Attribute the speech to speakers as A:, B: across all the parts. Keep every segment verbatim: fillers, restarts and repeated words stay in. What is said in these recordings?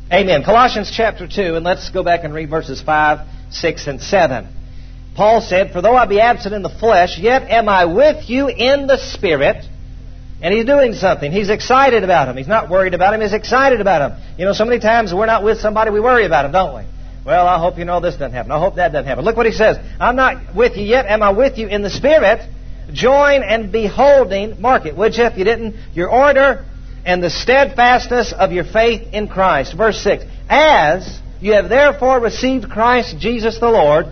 A: Amen. Colossians chapter two, and let's go back and read verses five, six, and seven. Paul said, "For though I be absent in the flesh, yet am I with you in the Spirit." And he's doing something. He's excited about him. He's not worried about him. He's excited about him. You know, so many times we're not with somebody, we worry about him, don't we? Well, I hope you know this doesn't happen. I hope that doesn't happen. Look what he says. "I'm not with you yet. Am I with you in the Spirit? Join and beholding," mark it, would you, if you didn't, "your order and the steadfastness of your faith in Christ." Verse six. "As you have therefore received Christ Jesus the Lord,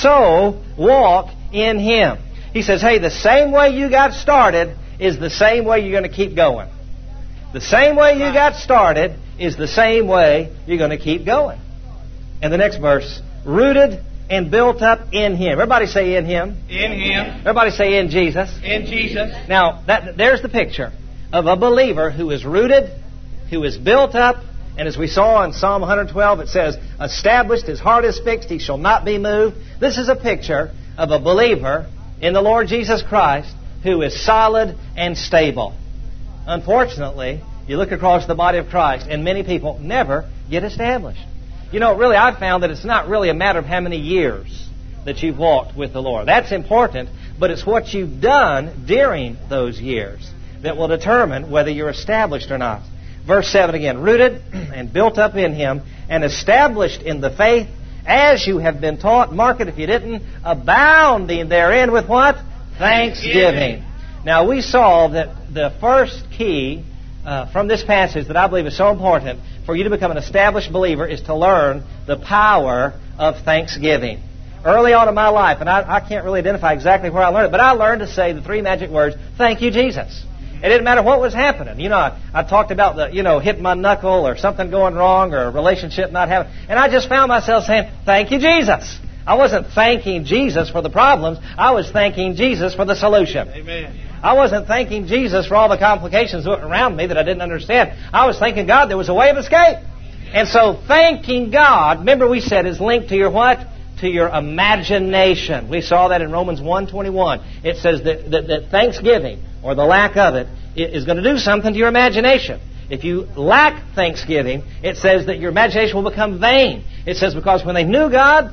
A: so walk in Him." He says, hey, the same way you got started is the same way you're going to keep going. The same way you got started is the same way you're going to keep going. And the next verse, "Rooted and built up in Him." Everybody say in Him.
B: In Him.
A: Everybody say in Jesus.
B: In Jesus.
A: Now, that, there's the picture of a believer who is rooted, who is built up, and as we saw in Psalm one twelve, it says, "Established, his heart is fixed, he shall not be moved." This is a picture of a believer in the Lord Jesus Christ who is solid and stable. Unfortunately, you look across the body of Christ, and many people never get established. You know, really, I've found that it's not really a matter of how many years that you've walked with the Lord. That's important, but it's what you've done during those years that will determine whether you're established or not. Verse seven again, "Rooted and built up in Him, and established in the faith, as you have been taught," mark it if you didn't, "abounding therein with" what? Thanksgiving. Now, we saw that the first key uh, from this passage that I believe is so important for you to become an established believer is to learn the power of thanksgiving. Early on in my life, and I, I can't really identify exactly where I learned it, but I learned to say the three magic words, "Thank you, Jesus." It didn't matter what was happening. You know, I, I talked about the, you know, hitting my knuckle or something going wrong or a relationship not having, and I just found myself saying, "Thank you, Jesus." I wasn't thanking Jesus for the problems. I was thanking Jesus for the solution.
B: Amen.
A: I wasn't thanking Jesus for all the complications around me that I didn't understand. I was thanking God there was a way of escape. And so thanking God, remember we said, is linked to your what? To your imagination. We saw that in Romans one twenty-one. It says that, that, that thanksgiving, or the lack of it, is going to do something to your imagination. If you lack thanksgiving, it says that your imagination will become vain. It says because when they knew God,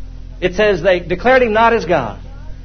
A: it says they declared Him not as God.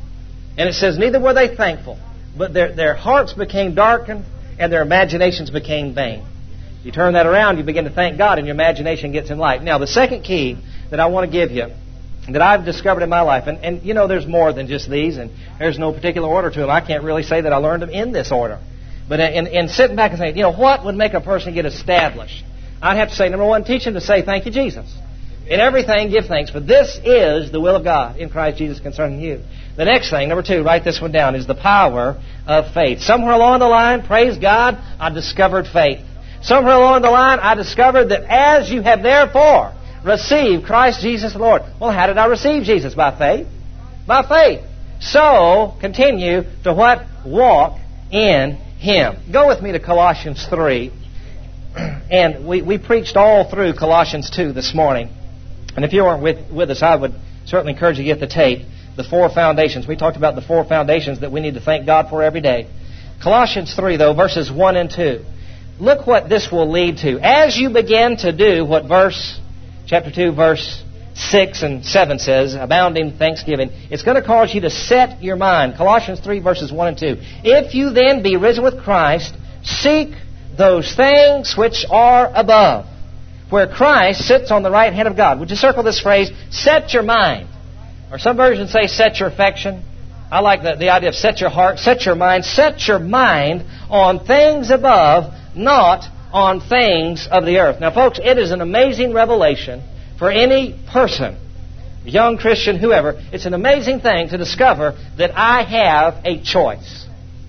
A: And it says neither were they thankful, but their, their hearts became darkened and their imaginations became vain. You turn that around, you begin to thank God, and your imagination gets enlightened. Now, the second key that I want to give you, that I've discovered in my life, and, and you know there's more than just these, and there's no particular order to them. I can't really say that I learned them in this order. But in, in sitting back and saying, you know, what would make a person get established? I'd have to say, number one, teach them to say, "Thank you, Jesus." In everything, give thanks, for this is the will of God in Christ Jesus concerning you. The next thing, number two, write this one down, is the power of faith. Somewhere along the line, praise God, I discovered faith. Somewhere along the line, I discovered that as you have therefore received Christ Jesus the Lord. Well, how did I receive Jesus? By faith. By faith. So, continue to what? Walk in Him. Go with me to Colossians three. And we, we preached all through Colossians two this morning. And if you weren't with, with us, I would certainly encourage you to get the tape. The four foundations. We talked about the four foundations that we need to thank God for every day. Colossians three, though, verses one and two. Look what this will lead to. As you begin to do what verse, chapter two, verse six and seven says, abounding thanksgiving, it's going to cause you to set your mind. Colossians three, verses one and two. If you then be risen with Christ, seek those things which are above, where Christ sits on the right hand of God. Would you circle this phrase, set your mind? Or some versions say set your affection. I like the, the idea of set your heart, set your mind. Set your mind on things above, not on things of the earth. Now, folks, it is an amazing revelation for any person, young Christian, whoever. It's an amazing thing to discover that I have a choice.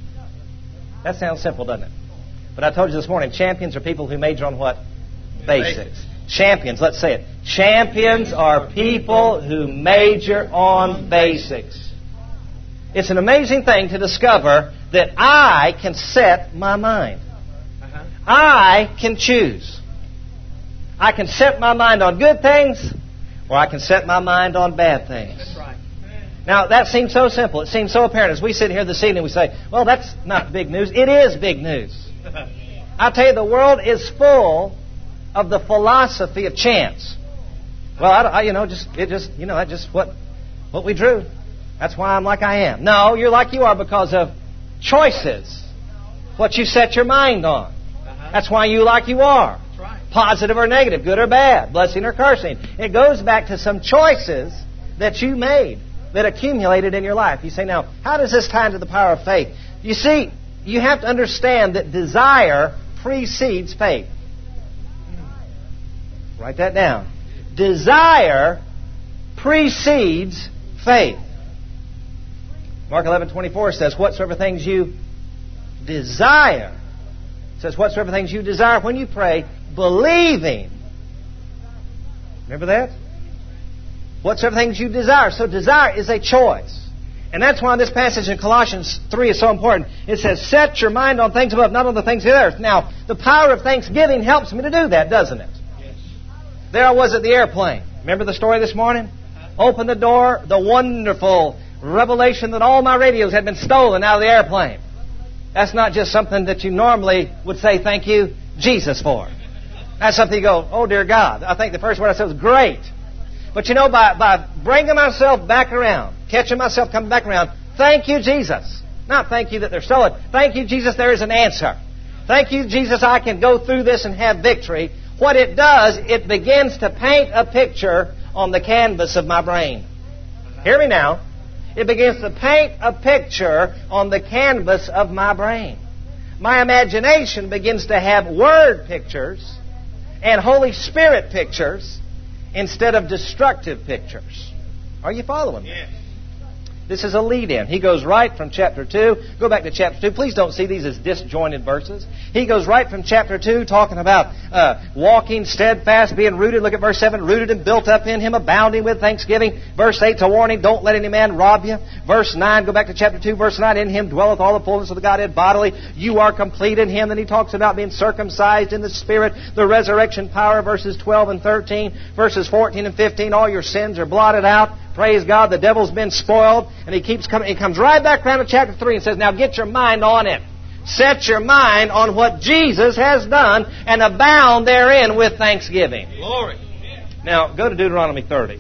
A: That sounds simple, doesn't it? But I told you this morning, champions are people who major on what? Basics. Champions, let's say it. Champions are people who major on basics. It's an amazing thing to discover that I can set my mind. Uh-huh. I can choose. I can set my mind on good things, or I can set my mind on bad things.
B: That's right.
A: Now, that seems so simple. It seems so apparent. As we sit here this evening, we say, well, that's not big news. It is big news. I tell you, the world is full of the philosophy of chance. Well, I, I, you know, just it just you know, that's just what what we drew. That's why I'm like I am. No, you're like you are because of choices. What you set your mind on. That's why you like you are. Positive or negative, good or bad, blessing or cursing. It goes back to some choices that you made that accumulated in your life. You say, now, how does this tie into the power of faith? You see, you have to understand that desire precedes faith. Write that down. Desire precedes faith. Mark eleven twenty-four says, whatsoever things you desire. It says, whatsoever things you desire when you pray, believing. Remember that? Whatsoever things you desire. So desire is a choice. And that's why this passage in Colossians three is so important. It says, set your mind on things above, not on the things of the earth. Now, the power of thanksgiving helps me to do that, doesn't it? Yes. There I was at the airplane. Remember the story this morning? Open the door, the wonderful revelation that all my radios had been stolen out of the airplane. That's not just something that you normally would say thank you, Jesus, for. That's something you go, oh, dear God. I think the first word I said was great. But you know, by, by bringing myself back around, catching myself coming back around, thank you, Jesus. Not thank you that they're stolen. Thank you, Jesus, there is an answer. Thank you, Jesus, I can go through this and have victory. What it does, it begins to paint a picture on the canvas of my brain. Hear me now. It begins to paint a picture on the canvas of my brain. My imagination begins to have word pictures and Holy Spirit pictures instead of destructive pictures. Are you following me? Yes. This is a lead-in. He goes right from chapter two. Go back to chapter two. Please don't see these as disjointed verses. He goes right from chapter two talking about uh, walking steadfast, being rooted. Look at verse seven. Rooted and built up in Him, abounding with thanksgiving. Verse eight, a warning. Don't let any man rob you. Verse nine, go back to chapter two, verse nine. In Him dwelleth all the fullness of the Godhead bodily. You are complete in Him. Then he talks about being circumcised in the Spirit. The resurrection power, verses twelve and thirteen. Verses fourteen and fifteen. All your sins are blotted out. Praise God, the devil's been spoiled. And he keeps coming. He comes right back around to chapter three and says, now get your mind on it. Set your mind on what Jesus has done and abound therein with thanksgiving. Glory. Now, go to Deuteronomy thirty.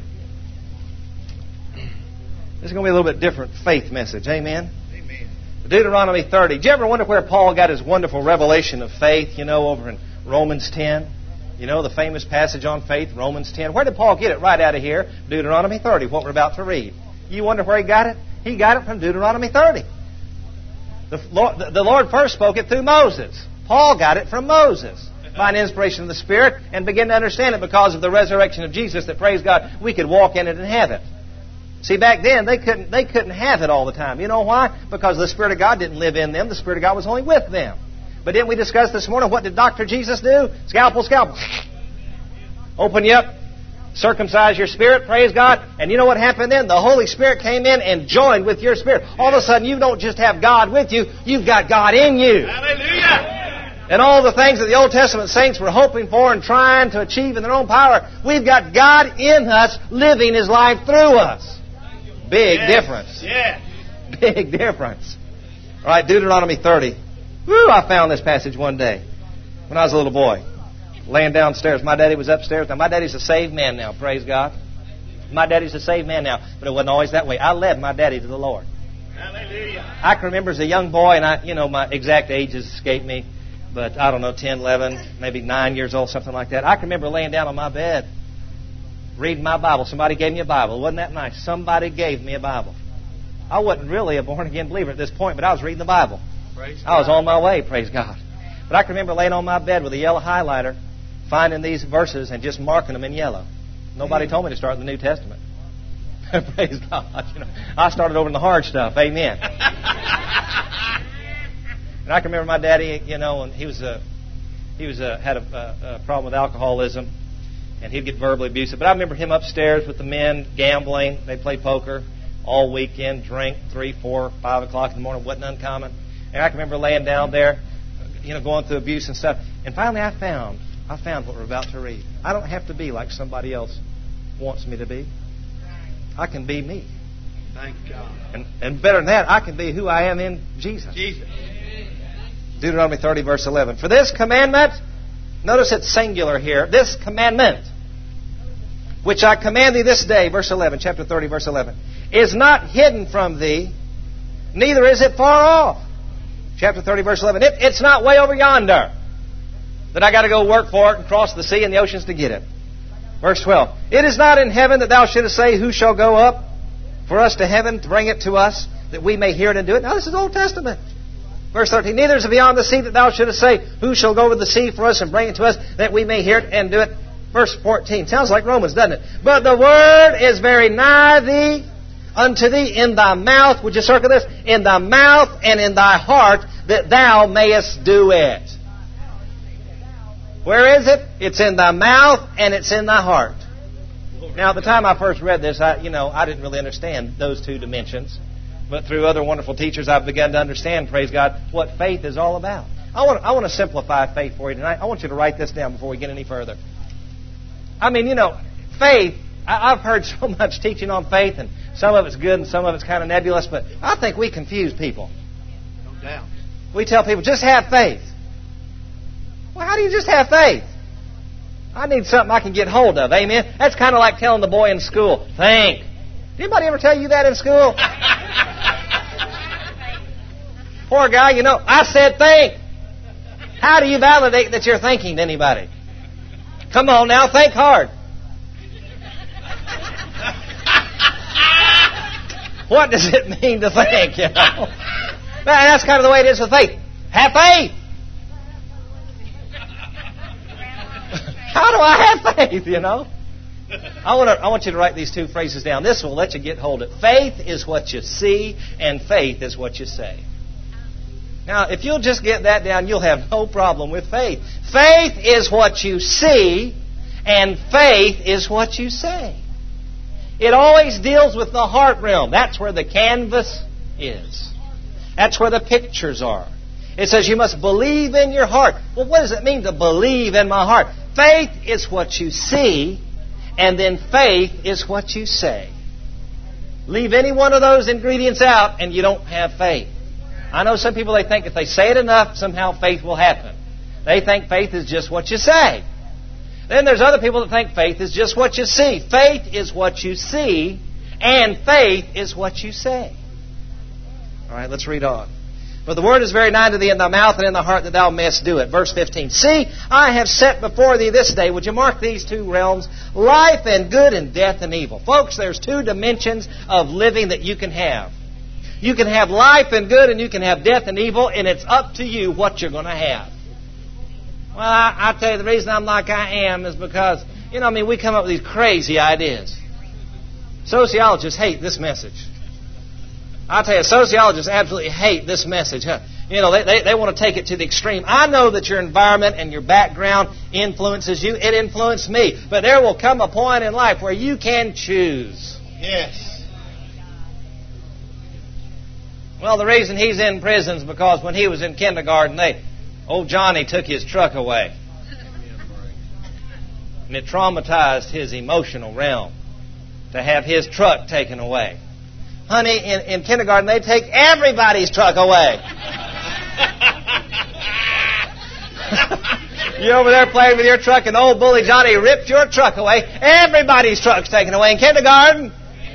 A: This is going to be a little bit different faith message. Amen? Amen. Deuteronomy thirty. Did you ever wonder where Paul got his wonderful revelation of faith, you know, over in Romans ten? You know, the famous passage on faith, Romans ten. Where did Paul get it? Right out of here, Deuteronomy thirty, what we're about to read. You wonder where he got it? He got it from Deuteronomy thirty. The Lord, the Lord first spoke it through Moses. Paul got it from Moses by an inspiration of the Spirit and began to understand it because of the resurrection of Jesus that, praise God, we could walk in it and have it. See, back then, they couldn't, they couldn't have it all the time. You know why? Because the Spirit of God didn't live in them. The Spirit of God was only with them. But didn't we discuss this morning, what did Doctor Jesus do? Scalpel, scalpel. Open you up. Circumcise your spirit, praise God. And you know what happened then? The Holy Spirit came in and joined with your spirit. All of a sudden, you don't just have God with you, you've got God in you. Hallelujah! And all the things that the Old Testament saints were hoping for and trying to achieve in their own power, we've got God in us, living His life through us. Big yes. difference. Yeah. Big difference. All right, Deuteronomy thirty. Woo, I found this passage one day when I was a little boy. Laying downstairs. My daddy was upstairs. Now, my daddy's a saved man now, praise God. My daddy's a saved man now. But it wasn't always that way. I led my daddy to the Lord. Hallelujah. I can remember as a young boy, and I, you know, my exact ages escape me, but I don't know, ten, eleven, maybe nine years old, something like that. I can remember laying down on my bed, reading my Bible. Somebody gave me a Bible. Wasn't that nice? Somebody gave me a Bible. I wasn't really a born-again believer at this point, but I was reading the Bible. Praise I was God. On my way, praise God. But I can remember laying on my bed with a yellow highlighter, finding these verses and just marking them in yellow. Nobody told me to start in the New Testament. Praise God. You know, I started over in the hard stuff. Amen. And I can remember my daddy, you know, and he was a, he was a, had a, a, a problem with alcoholism, and he'd get verbally abusive. But I remember him upstairs with the men gambling. They played poker all weekend, drink three, four, five o'clock in the morning. Wasn't uncommon. And I can remember laying down there, you know, going through abuse and stuff. And finally, I found. I found what we're about to read. I don't have to be like somebody else wants me to be. I can be me. Thank God. And, and better than that, I can be who I am in Jesus. Jesus. Deuteronomy thirty, verse eleven. For this commandment Notice it's singular here. This commandment, which I command thee this day, verse eleven, chapter thirty, verse eleven, is not hidden from thee, neither is it far off. Chapter thirty, verse eleven. It, it's not way over yonder that I got to go work for it and cross the sea and the oceans to get it. Verse twelve. It is not in heaven that thou shouldest say, who shall go up for us to heaven to bring it to us, that we may hear it and do it. Now this is Old Testament. Verse thirteen. Neither is it beyond the sea that thou shouldest say, who shall go over the sea for us and bring it to us, that we may hear it and do it. Verse fourteen. Sounds like Romans, doesn't it? But the word is very nigh thee, unto thee, in thy mouth. Would you circle this? In thy mouth and in thy heart, that thou mayest do it. Where is it? It's in thy mouth and it's in thy heart. Now, at the time I first read this, I, you know, I didn't really understand those two dimensions. But through other wonderful teachers, I've begun to understand, praise God, what faith is all about. I want, I want to simplify faith for you tonight. I want you to write this down before we get any further. I mean, you know, faith, I, I've heard so much teaching on faith, and some of it's good and some of it's kind of nebulous, but I think we confuse people.
B: No doubt. We
A: tell people, just have faith. Well, how do you just have faith? I need something I can get hold of. Amen? That's kind of like telling the boy in school, think. Did anybody ever tell you that in school? Poor guy, you know, I said think. How do you validate that you're thinking to anybody? Come on now, think hard. What does it mean to think, you know? That's kind of the way it is with faith. Have faith. How do I have faith, you know? I want, to, I want you to write these two phrases down. This will let you get hold of it. Faith is what you see, and faith is what you say. Now, if you'll just get that down, you'll have no problem with faith. Faith is what you see, and faith is what you say. It always deals with the heart realm. That's where the canvas is. That's where the pictures are. It says you must believe in your heart. Well, what does it mean to believe in my heart? Faith is what you see, and then faith is what you say. Leave any one of those ingredients out, and you don't have faith. I know some people, they think if they say it enough, somehow faith will happen. They think faith is just what you say. Then there's other people that think faith is just what you see. Faith is what you see, and faith is what you say. All right, let's read on. But the word is very nigh to thee, in thy mouth and in thy heart, that thou mayest do it. Verse fifteen. See, I have set before thee this day. Would you mark these two realms? Life and good, and death and evil. Folks, there's two dimensions of living that you can have. You can have life and good, and you can have death and evil, and it's up to you what you're going to have. Well, I, I tell you, the reason I'm like I am is because, you know, I mean, we come up with these crazy ideas. Sociologists hate this message. I tell you, sociologists absolutely hate this message. You know, they, they, they want to take it to the extreme. I know that your environment and your background influences you. It influenced me. But there will come a point in life where you can choose.
B: Yes.
A: Well, the reason he's in prison is because when he was in kindergarten, they, old Johnny took his truck away. And it traumatized his emotional realm to have his truck taken away. Honey, in, in kindergarten, they take everybody's truck away. You're over there playing with your truck, and old bully Johnny ripped your truck away. Everybody's truck's taken away in kindergarten.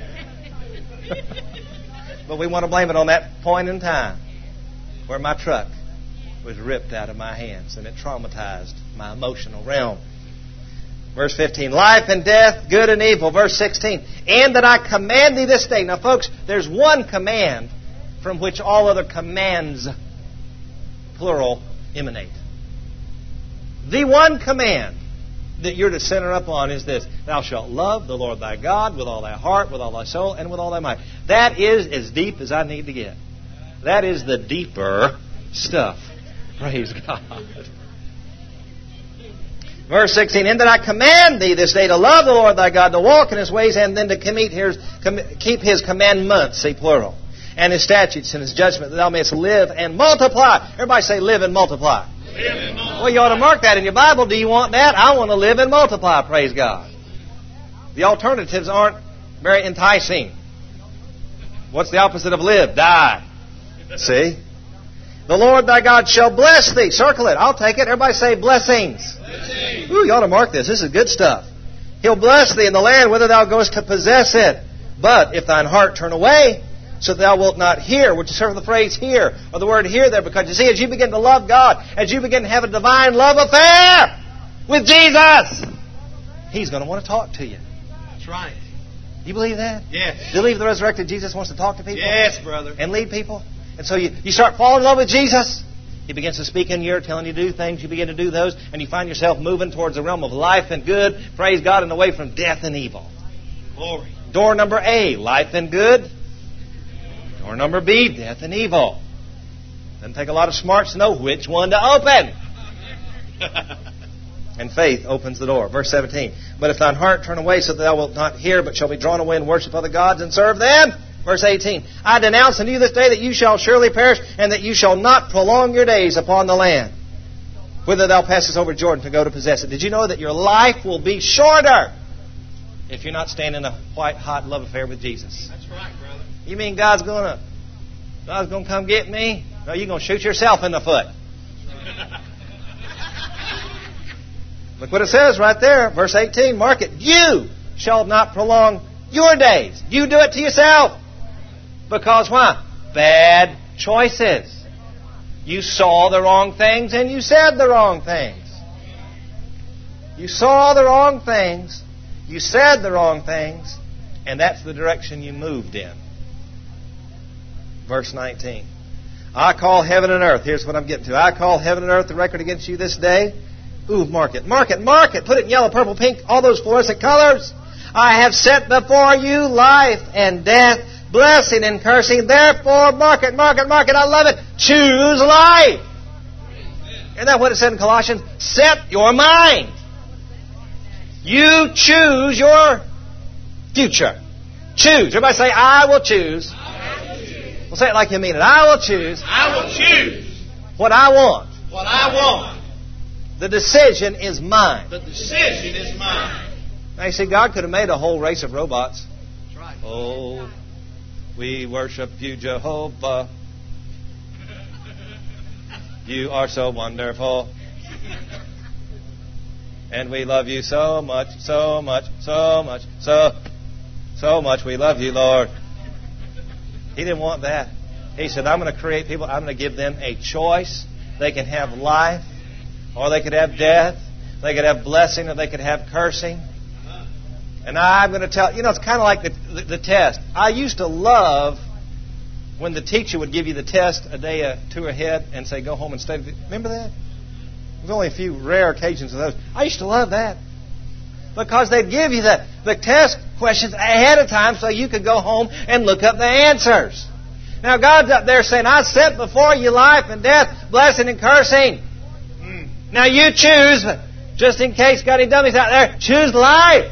A: But we want to blame it on that point in time where my truck was ripped out of my hands, and it traumatized my emotional realm. Verse fifteen, life and death, good and evil. Verse sixteen, and that I command thee this day. Now, folks, there's one command from which all other commands, plural, emanate. The one command that you're to center upon is this: thou shalt love the Lord thy God with all thy heart, with all thy soul, and with all thy might. That is as deep as I need to get. That is the deeper stuff. Praise God. Verse sixteen, and that I command thee this day to love the Lord thy God, to walk in His ways, and then to keep His commandments, see plural, and His statutes and His judgment, that thou mayest live and multiply. Everybody say live and multiply.
B: Live and multiply.
A: Well, you ought to mark that in your Bible. Do you want that? I want to live and multiply, praise God. The alternatives aren't very enticing. What's the opposite of live? Die. See? The Lord thy God shall bless thee. Circle it. I'll take it. Everybody say blessings. Ooh, you ought to mark this. This is good stuff. He'll bless thee in the land whither thou goest to possess it. But if thine heart turn away, so that thou wilt not hear, which is sort of the phrase hear, or the word hear there, because you see, as you begin to love God, as you begin to have a divine love affair with Jesus, He's going to want to talk to you.
B: That's right.
A: You believe that?
B: Yes.
A: Do you believe the resurrected Jesus wants to talk to people?
B: Yes, brother.
A: And lead people? And so you, you start falling in love with Jesus. He begins to speak in your ear, telling you to do things. You begin to do those, and you find yourself moving towards the realm of life and good, praise God, and away from death and evil.
B: Glory.
A: Door number A, life and good. Door number B, death and evil. Doesn't take a lot of smarts to know which one to open. And faith opens the door. Verse seventeen. But if thine heart turn away so that thou wilt not hear, but shall be drawn away and worship other gods and serve them. Verse eighteen. I denounce unto you this day that you shall surely perish, and that you shall not prolong your days upon the land, whither thou passest over Jordan to go to possess it. Did you know that your life will be shorter if you're not staying in a white hot love affair with Jesus?
B: That's right, brother.
A: You mean God's gonna God's gonna come get me? No, you're gonna shoot yourself in the foot. Look what it says right there, verse eighteen. Mark it. You shall not prolong your days. You do it to yourself. Because why? Bad choices. You saw the wrong things and you said the wrong things. You saw the wrong things. You said the wrong things. And that's the direction you moved in. Verse nineteen. I call heaven and earth. Here's what I'm getting to. I call heaven and earth the record against you this day. Ooh, mark it, mark it, mark it. Put it in yellow, purple, pink, all those fluorescent colors. I have set before you life and death, blessing and cursing. Therefore, mark it, mark it, mark it. I love it. Choose life. Isn't that what it said in Colossians? Set your mind. You choose your future. Choose. Everybody say, I will choose.
B: I will choose.
A: Well, say it like you mean it. I will choose.
B: I will choose
A: what I want.
B: what I want.
A: The decision is mine.
B: The decision is mine.
A: Now you see, God could have made a whole race of robots.
B: That's right.
A: Oh, we worship you, Jehovah. You are so wonderful. And we love you so much, so much, so much, so, so much. We love you, Lord. He didn't want that. He said, I'm going to create people. I'm going to give them a choice. They can have life, or they could have death. They could have blessing, or they could have cursing. And I'm going to tell, you know, it's kind of like the, the, the test. I used to love when the teacher would give you the test a day or two ahead and say, go home and study. Remember that? There's only a few rare occasions of those. I used to love that. Because they'd give you the, the test questions ahead of time so you could go home and look up the answers. Now God's up there saying, I set before you life and death, blessing and cursing. Mm. Now you choose, just in case got any dummies out there, choose life.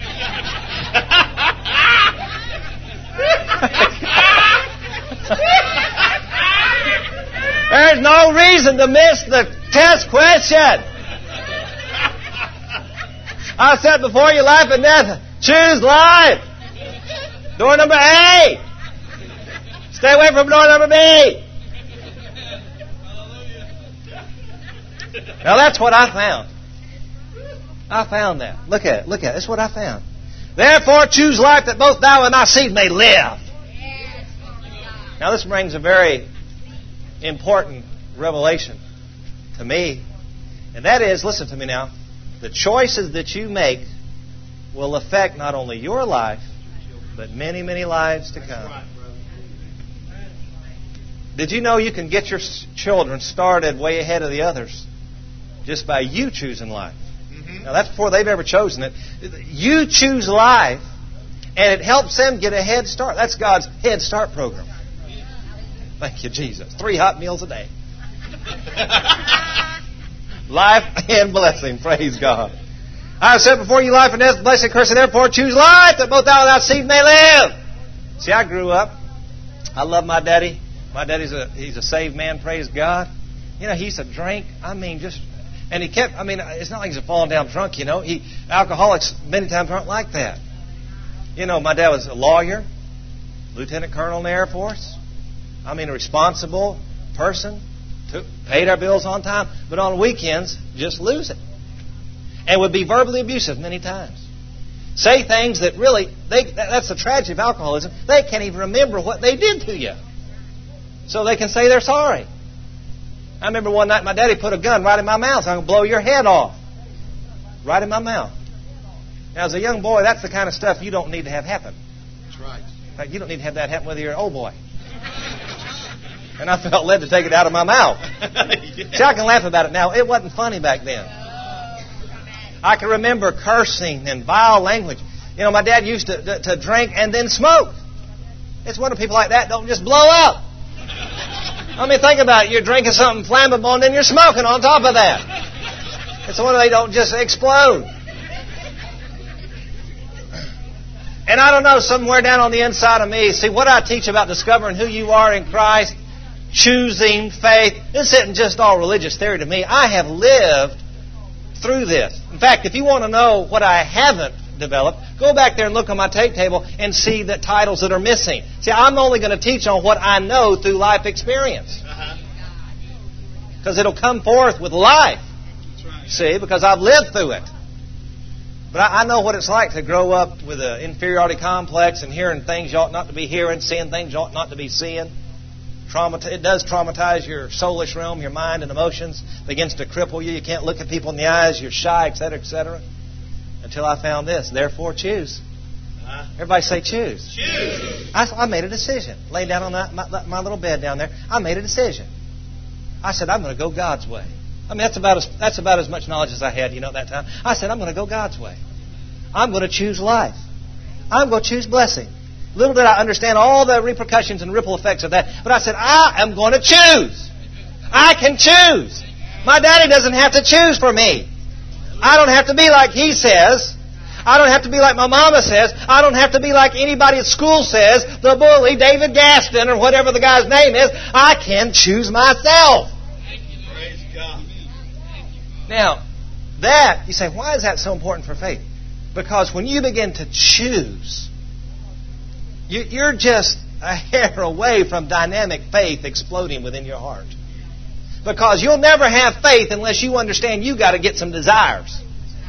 A: There's no reason to miss the test question. I set before you life and death. Choose life. Door number A. Stay away from door number B. Now that's what I found. I found that. Look at it. Look at it. That's what I found. Therefore choose life that both thou and thy seed may live. Now this brings a very important revelation to me. And that is, listen to me now, the choices that you make will affect not only your life, but many, many lives to come. Did you know you can get your children started way ahead of the others just by you choosing life? Mm-hmm. Now that's before they've ever chosen it. You choose life, and it helps them get a head start. That's God's Head Start program. Thank you, Jesus. Three hot meals a day. Life and blessing. Praise God. I have set before you life and death, blessing, cursing. Therefore choose life that both thou and thy seed may live. See, I grew up. I love my daddy. My daddy's a he's a saved man. Praise God. You know, he used to drink. I mean, just and he kept. I mean, it's not like he's a falling down drunk. You know, he alcoholics many times aren't like that. You know, my dad was a lawyer, lieutenant colonel in the Air Force. I mean, a responsible person. Took, paid our bills on time, but on weekends, just lose it. and would be verbally abusive many times. Say things that really, they, that's the tragedy of alcoholism. They can't even remember what they did to you. So they can say they're sorry. I remember one night my daddy put a gun right in my mouth. I'm going to blow your head off. Right in my mouth. Now, as a young boy, that's the kind of stuff you don't need to have happen.
B: That's right.
A: In fact, you don't need to have that happen whether you're an old boy. And I felt led to take it out of my mouth. Yeah. See, I can laugh about it now. It wasn't funny back then. I can remember cursing and vile language. You know, my dad used to, to, to drink and then smoke. It's wonder people like that don't just blow up. I mean, think about it. You're drinking something flammable and then you're smoking on top of that. It's a wonder they don't just explode. And I don't know, somewhere down on the inside of me, see, what I teach about discovering who you are in Christ, choosing faith, this isn't just all religious theory to me. I have lived through this. In fact, if you want to know what I haven't developed, go back there and look on my tape table and see the titles that are missing. See, I'm only going to teach on what I know through life experience. Because it'll come forth with life. See, because I've lived through it. But I know what it's like to grow up with an inferiority complex and hearing things you ought not to be hearing, seeing things you ought not to be seeing. Traumati- it does traumatize your soulish realm, your mind and emotions. It begins to cripple you. You can't look at people in the eyes. You're shy, et cetera, et cetera. Until I found this. Therefore, choose. Everybody say choose.
B: Choose.
A: I, I made a decision. Laid down on my, my, my little bed down there. I made a decision. I said, I'm going to go God's way. I mean, that's about as that's about as much knowledge as I had, you know, at that time. I said, I'm going to go God's way. I'm going to choose life. I'm going to choose blessing. Little did I understand all the repercussions and ripple effects of that. But I said, I am going to choose. I can choose. My daddy doesn't have to choose for me. I don't have to be like he says. I don't have to be like my mama says. I don't have to be like anybody at school says. The bully, David Gaston, or whatever the guy's name is. I can choose myself.
B: Praise God.
A: Now, that, you say, why is that so important for faith? Because when you begin to choose, you, you're just a hair away from dynamic faith exploding within your heart. Because you'll never have faith unless you understand you've got to get some desires.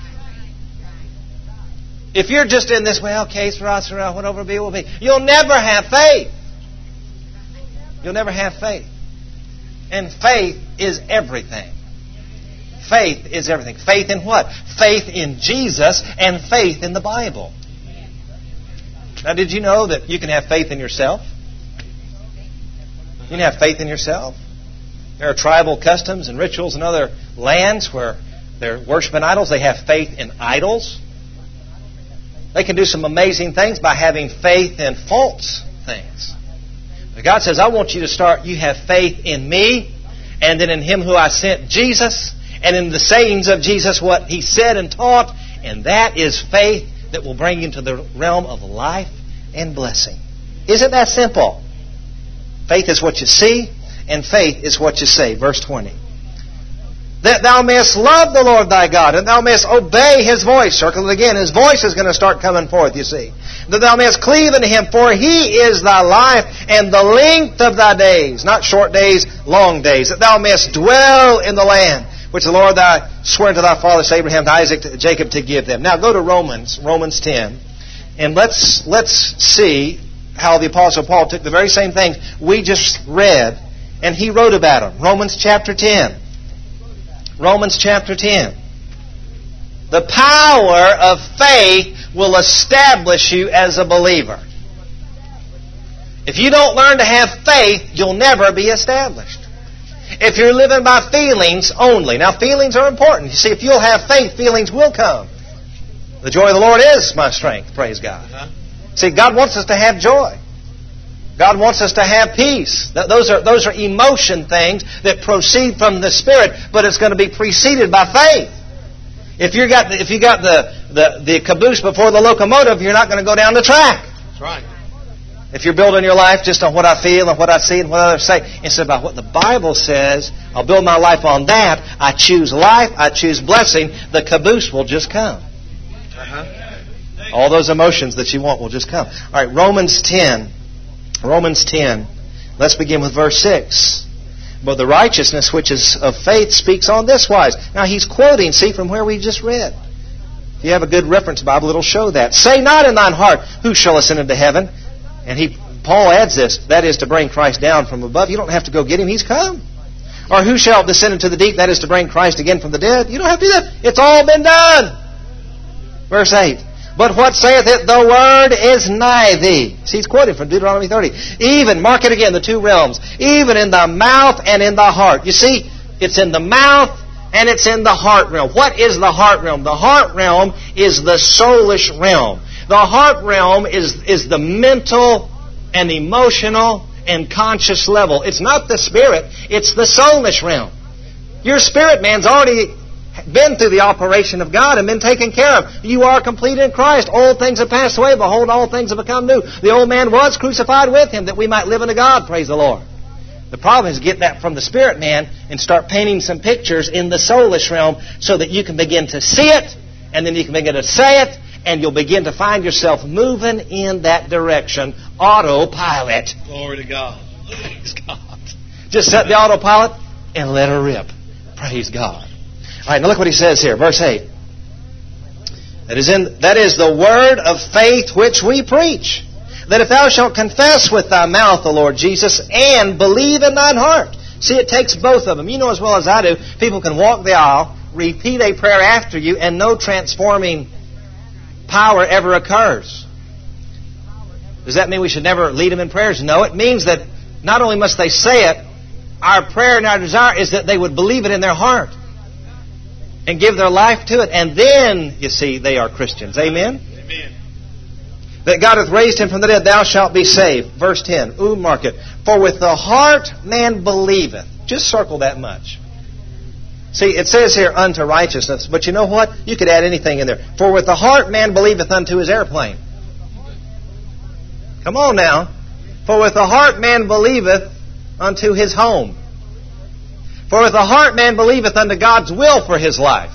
A: If you're just in this, well, okay, sirrah, sirrah, whatever it be will be, you'll never have faith. You'll never have faith. And faith is everything. Faith is everything. Faith in what? Faith in Jesus and faith in the Bible. Now, did you know that you can have faith in yourself? You can have faith in yourself. There are tribal customs and rituals in other lands where they're worshiping idols. They have faith in idols. They can do some amazing things by having faith in false things. But God says, I want you to start, you have faith in me, and then in Him who I sent, Jesus, and in the sayings of Jesus, what He said and taught, and that is faith that will bring you into the realm of life and blessing. Isn't that simple? Faith is what you see, and faith is what you say. Verse twenty. That thou mayest love the Lord thy God, and thou mayest obey His voice. Circle it again. His voice is going to start coming forth, you see. That thou mayest cleave unto Him, for He is thy life, and the length of thy days. Not short days, long days. That thou mayest dwell in the land, which the Lord thy sware to thy fathers, to Abraham, to Isaac, to Jacob, to give them. Now go to Romans, Romans ten, and let's let's see how the Apostle Paul took the very same things we just read, and he wrote about them. Romans chapter ten. Romans chapter ten. The power of faith will establish you as a believer. If you don't learn to have faith, you'll never be established. If you're living by feelings only. Now, feelings are important. You see, if you'll have faith, feelings will come. The joy of the Lord is my strength, praise God. Uh-huh. See, God wants us to have joy. God wants us to have peace. Those are, those are emotion things that proceed from the Spirit, but it's going to be preceded by faith. If you got the, if you got the, the, the caboose before the locomotive, you're not going to go down the track.
B: That's right.
A: If you're building your life just on what I feel and what I see and what others say, instead of what the Bible says, I'll build my life on that. I choose life. I choose blessing. The caboose will just come. Uh-huh. All those emotions that you want will just come. All right, Romans ten. Romans ten. Let's begin with verse six. But the righteousness which is of faith speaks on this wise. Now he's quoting, see, from where we just read. If you have a good reference Bible, it'll show that. Say not in thine heart, who shall ascend into heaven? And he, Paul adds this, that is to bring Christ down from above. You don't have to go get Him. He's come. Or who shall descend into the deep? That is to bring Christ again from the dead. You don't have to do that. It's all been done. Verse eight. But what saith it? The word is nigh thee. See, he's quoting from Deuteronomy thirty. Even, mark it again, the two realms. Even in the mouth and in the heart. You see, it's in the mouth and it's in the heart realm. What is the heart realm? The heart realm is the soulish realm. The heart realm is, is the mental and emotional and conscious level. It's not the spirit, it's the soulish realm. Your spirit man's already been through the operation of God and been taken care of. You are complete in Christ. Old things have passed away. Behold, all things have become new. The old man was crucified with Him that we might live unto God. Praise the Lord. The problem is get that from the spirit man and start painting some pictures in the soulish realm so that you can begin to see it and then you can begin to say it and you'll begin to find yourself moving in that direction. Autopilot.
B: Glory to God. Praise God.
A: Just set the autopilot and let her rip. Praise God. All right, now look what he says here, verse eight. That is, in, that is the word of faith which we preach. That if thou shalt confess with thy mouth the Lord Jesus and believe in thine heart. See, it takes both of them. You know as well as I do, people can walk the aisle, repeat a prayer after you, and no transforming power ever occurs. Does that mean we should never lead them in prayers? No, it means that not only must they say it, our prayer and our desire is that they would believe it in their heart and give their life to it. And then, you see, they are Christians. Amen?
B: Amen.
A: That God hath raised Him from the dead, thou shalt be saved. Verse ten. Ooh, mark it. For with the heart man believeth. Just circle that much. See, it says here, unto righteousness. But you know what? You could add anything in there. For with the heart man believeth unto his airplane. Come on now. For with the heart man believeth unto his home. For with the heart man believeth unto God's will for his life.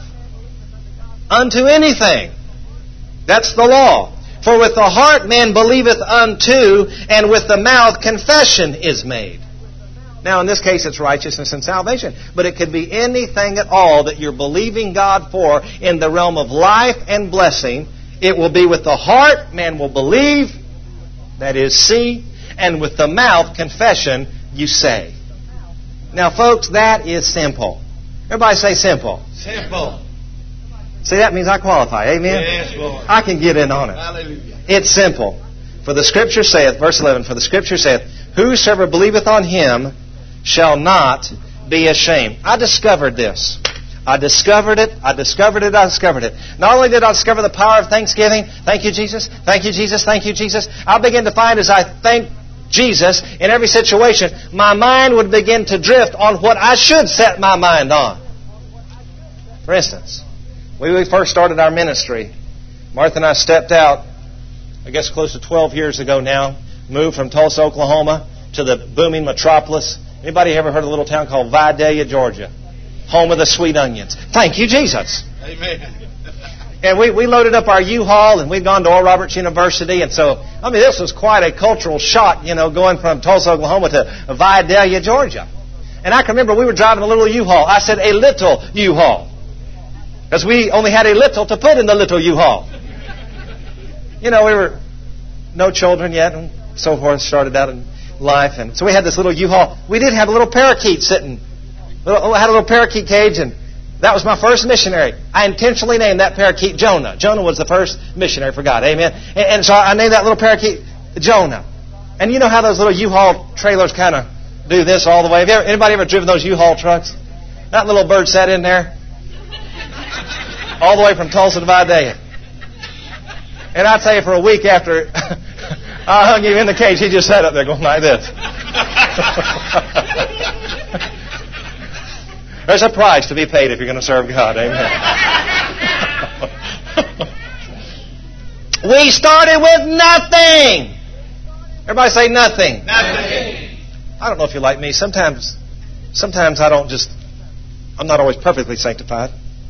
A: Unto anything. That's the law. For with the heart man believeth unto, and with the mouth confession is made. Now in this case it's righteousness and salvation. But it could be anything at all that you're believing God for in the realm of life and blessing. It will be with the heart, man will believe, that is, see, and with the mouth, confession, you say. Now folks, that is simple. Everybody say simple.
B: Simple.
A: See, that means I qualify. Amen?
B: Yes, Lord.
A: I can get in on it.
B: Hallelujah.
A: It's simple. For the Scripture saith, verse eleven, for the Scripture saith, whosoever believeth on Him shall not be ashamed. I discovered this. I discovered it. I discovered it. I discovered it. Not only did I discover the power of thanksgiving, thank you, Jesus, thank you, Jesus, thank you, Jesus, I began to find as I thank Jesus in every situation, my mind would begin to drift on what I should set my mind on. For instance, when we first started our ministry, Martha and I stepped out, I guess close to twelve years ago now, moved from Tulsa, Oklahoma to the booming metropolis. Anybody ever heard of a little town called Vidalia, Georgia? Home of the sweet onions. Thank you, Jesus.
B: Amen.
A: And we, we loaded up our U-Haul, and we'd gone to Oral Roberts University. And so, I mean, this was quite a cultural shock, you know, going from Tulsa, Oklahoma to Vidalia, Georgia. And I can remember we were driving a little U-Haul. I said, a little U-Haul. Because we only had a little to put in the little U-Haul. You know, we were no children yet, and so forth, started out in life. And so we had this little U-Haul. We did have a little parakeet sitting. I had a little parakeet cage, and that was my first missionary. I intentionally named that parakeet Jonah. Jonah was the first missionary for God. Amen. And, and so I named that little parakeet Jonah. And you know how those little U-Haul trailers kind of do this all the way? Have you ever, anybody ever driven those U-Haul trucks? That little bird sat in there all the way from Tulsa to Vidalia. And I'd tell you, for a week after I hung him in the cage, he just sat up there going like this. There's a price to be paid if you're going to serve God. Amen. We started with nothing. Everybody say nothing.
B: Nothing.
A: I don't know if you're like me. Sometimes, sometimes I don't just, I'm not always perfectly sanctified.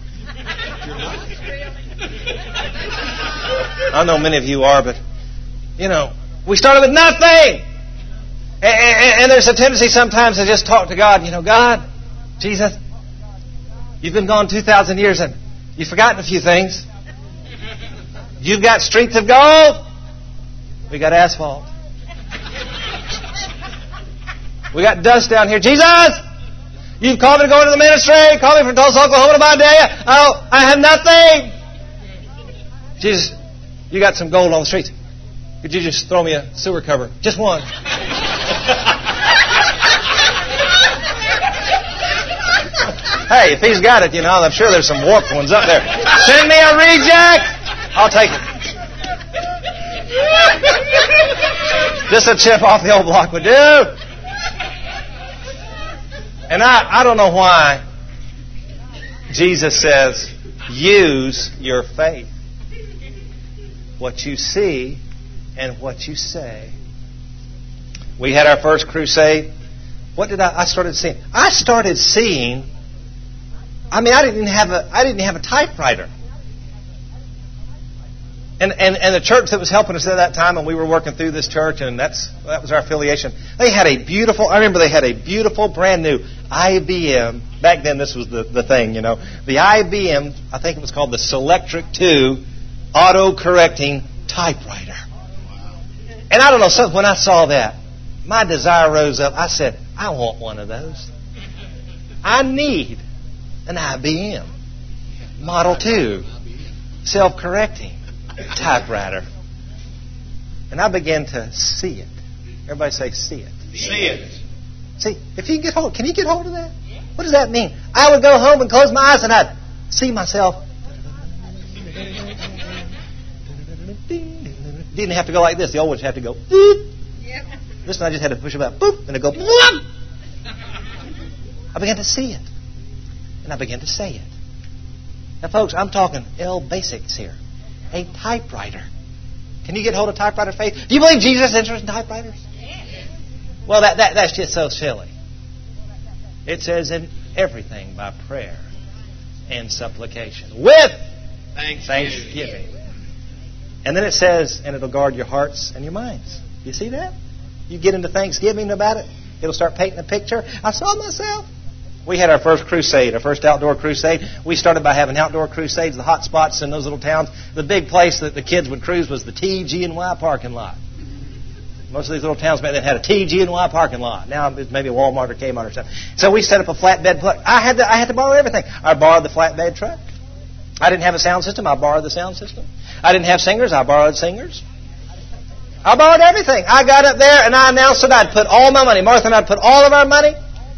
A: I know many of you are, but, you know, we started with nothing. And, and, and there's a tendency sometimes to just talk to God, you know, God, Jesus, you've been gone two thousand years and you've forgotten a few things. You've got streets of gold. We got asphalt. We got dust down here. Jesus! You've called me to go into the ministry. Called me from Tulsa, Oklahoma to buy a day. Oh, I have nothing. Jesus, you got some gold on the streets. Could you just throw me a sewer cover? Just one. Hey, if he's got it, you know, I'm sure there's some warped ones up there. Send me a reject. I'll take it. Just a chip off the old block would do. And I, I don't know why Jesus says, use your faith. What you see and what you say. We had our first crusade. What did I, I started seeing? I started seeing, I mean, I didn't have a, I didn't have a typewriter. And, and and the church that was helping us at that time, and we were working through this church, and that's that was our affiliation. They had a beautiful, I remember they had a beautiful, brand new I B M. Back then this was the, the thing, you know. The I B M, I think it was called the Selectric two auto-correcting typewriter. And I don't know, so when I saw that, my desire rose up. I said, I want one of those. I need an I B M. Model two. Self-correcting typewriter. And I began to see it. Everybody say, see it.
B: See it.
A: See, if you get hold, can you get hold of that? What does that mean? I would go home and close my eyes and I'd see myself. Didn't have to go like this. The old ones had to go. Boop. This one I just had to push about. Boop, and it go. Boop. I began to see it, and I began to say it. Now, folks, I'm talking L basics here. A typewriter. Can you get hold of typewriter faith? Do you believe Jesus is interested in typewriters? Well, that, that that's just so silly. It says in everything by prayer and supplication with thanksgiving. thanksgiving. And then it says, and it'll guard your hearts and your minds. You see that? You get into thanksgiving about it, it'll start painting a picture. I saw myself. We had our first crusade, our first outdoor crusade. We started by having outdoor crusades, the hot spots in those little towns. The big place that the kids would cruise was the T G and Y parking lot. Most of these little towns back then had a T G and Y parking lot. Now it's maybe a Walmart or Kmart or something. So we set up a flatbed truck. I had to, I had to borrow everything. I borrowed the flatbed truck. I didn't have a sound system. I borrowed the sound system. I didn't have singers. I borrowed singers. I borrowed everything. I got up there and I announced that I'd put all my money. Martha and I'd put all of our money.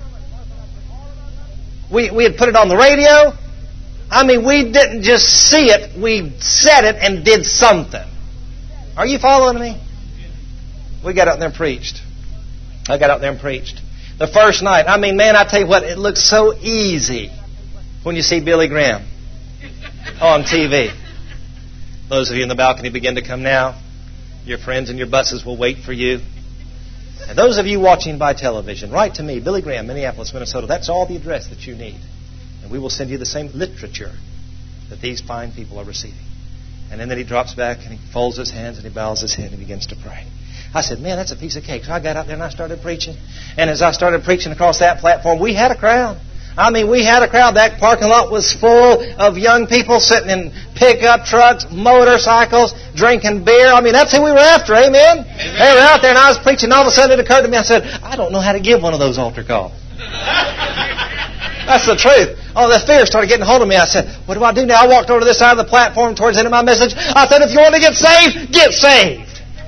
A: We we had put it on the radio. I mean, we didn't just see it. We said it and did something. Are you following me? We got out there and preached. I got out there and preached. The first night, I mean, man, I tell you what, it looks so easy when you see Billy Graham on T V. Those of you in the balcony begin to come now. Your friends and your buses will wait for you. And those of you watching by television, write to me, Billy Graham, Minneapolis, Minnesota. That's all the address that you need. And we will send you the same literature that these fine people are receiving. And then he drops back and he folds his hands and he bows his head and he begins to pray. I said, man, that's a piece of cake. So I got out there and I started preaching. And as I started preaching across that platform, we had a crowd. I mean, we had a crowd. That parking lot was full of young people sitting in pickup trucks, motorcycles, drinking beer. I mean, that's who we were after, amen? Amen. They were out there and I was preaching. All of a sudden it occurred to me, I said, I don't know how to give one of those altar calls. That's the truth. Oh, the fear started getting hold of me. I said, what do I do now? I walked over to this side of the platform towards the end of my message. I said, if you want to get saved, get saved.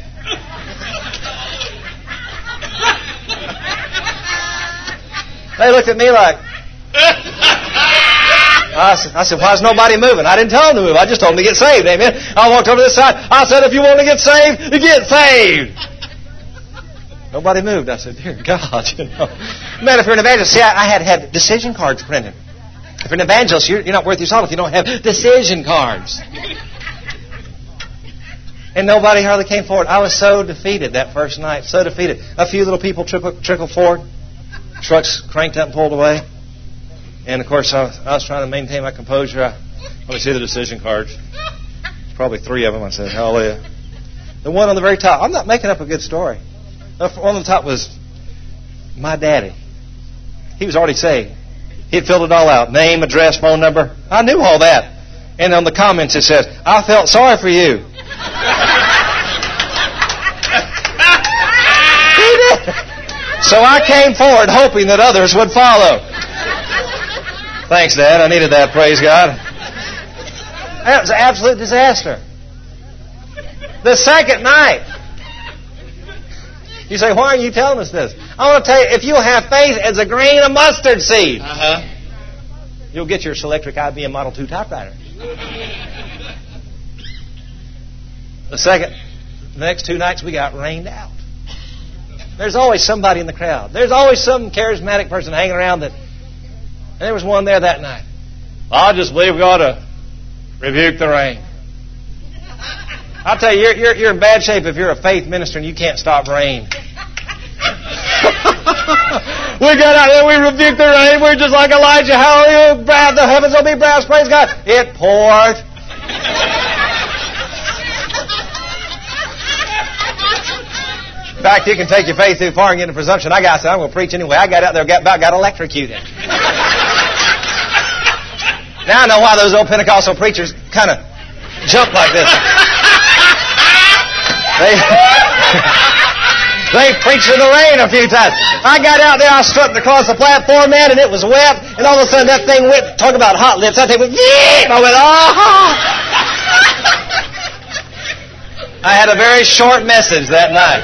A: They looked at me like, I said, I said, why is nobody moving? I didn't tell them to move. I just told them to get saved. Amen. I walked over to this side. I said, if you want to get saved, get saved. Nobody moved. I said, dear God, you know. Man, if you're an evangelist, see, I, I had had decision cards printed. If you're an evangelist, you're, you're not worth your salt if you don't have decision cards. And nobody hardly came forward. I was so defeated that first night. So defeated. A few little people trickled, trickled forward. Trucks cranked up and pulled away. And, of course, I was, I was trying to maintain my composure. I, let me see the decision cards. There's probably three of them. I said, hallelujah. The one on the very top. I'm not making up a good story. The one on the top was my daddy. He was already saved. He had filled it all out. Name, address, phone number. I knew all that. And on the comments it says, I felt sorry for you. He did. So I came forward hoping that others would follow. Thanks, Dad. I needed that. Praise God. That was an absolute disaster. The second night. You say, why are you telling us this? I want to tell you, if you'll have faith as a grain of mustard seed, uh-huh. you'll get your Selectric I B M Model two typewriter. The second, the next two nights we got rained out. There's always somebody in the crowd. There's always some charismatic person hanging around that. And there was one there that night. I just believe we ought to rebuke the rain. I'll tell you, you're, you're, you're in bad shape if you're a faith minister and you can't stop rain. We got out there, we rebuked the rain. We're just like Elijah. Hallelujah. The heavens will be brass. Praise God. It poured. In fact, you can take your faith too far and get into presumption. I got, I said, I'm going to preach anyway. I got out there, got, about got electrocuted. Now I know why those old Pentecostal preachers kind of jump like this. They, they preached in the rain a few times. I got out there, I struck across the platform, man, and it was wet. And all of a sudden that thing went, talk about hot lips. That thing went, yeah! I went, oh! I had a very short message that night.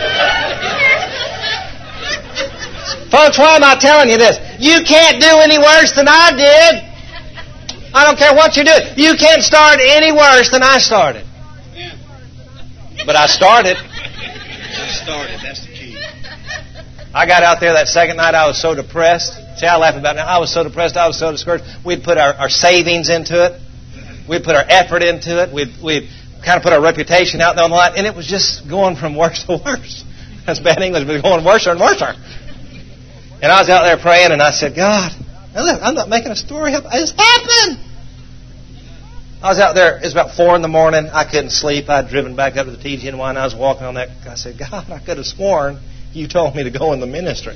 A: Folks, why am I telling you this? You can't do any worse than I did. I don't care what you do. You can't start any worse than I started. But I started.
B: I started. That's the key.
A: I got out there that second night. I was so depressed. See, I laugh about it now. I was so depressed. I was so discouraged. We'd put our, our savings into it. We'd put our effort into it. We'd, we'd kind of put our reputation out there on the line. And it was just going from worse to worse. That's bad English, but it was going worse and worse. And I was out there praying, and I said, God, I'm not making a story up. It's happened. I was out there. It was about four in the morning. I couldn't sleep. I'd driven back up to the T G N Y, and I was walking on that. I said, God, I could have sworn you told me to go in the ministry.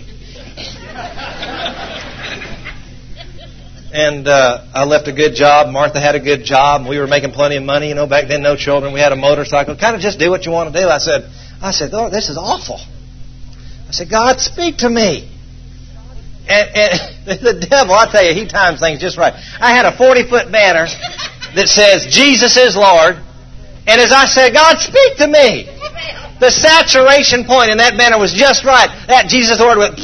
A: And uh, I left a good job. Martha had a good job. We were making plenty of money. You know, back then, no children. We had a motorcycle. Kind of just do what you want to do. I said, I said, Lord, this is awful. I said, God, speak to me. And, and the devil, I tell you, he times things just right. I had a forty-foot banner that says, Jesus is Lord. And as I said, God, speak to me. The saturation point in that banner was just right. That Jesus word went...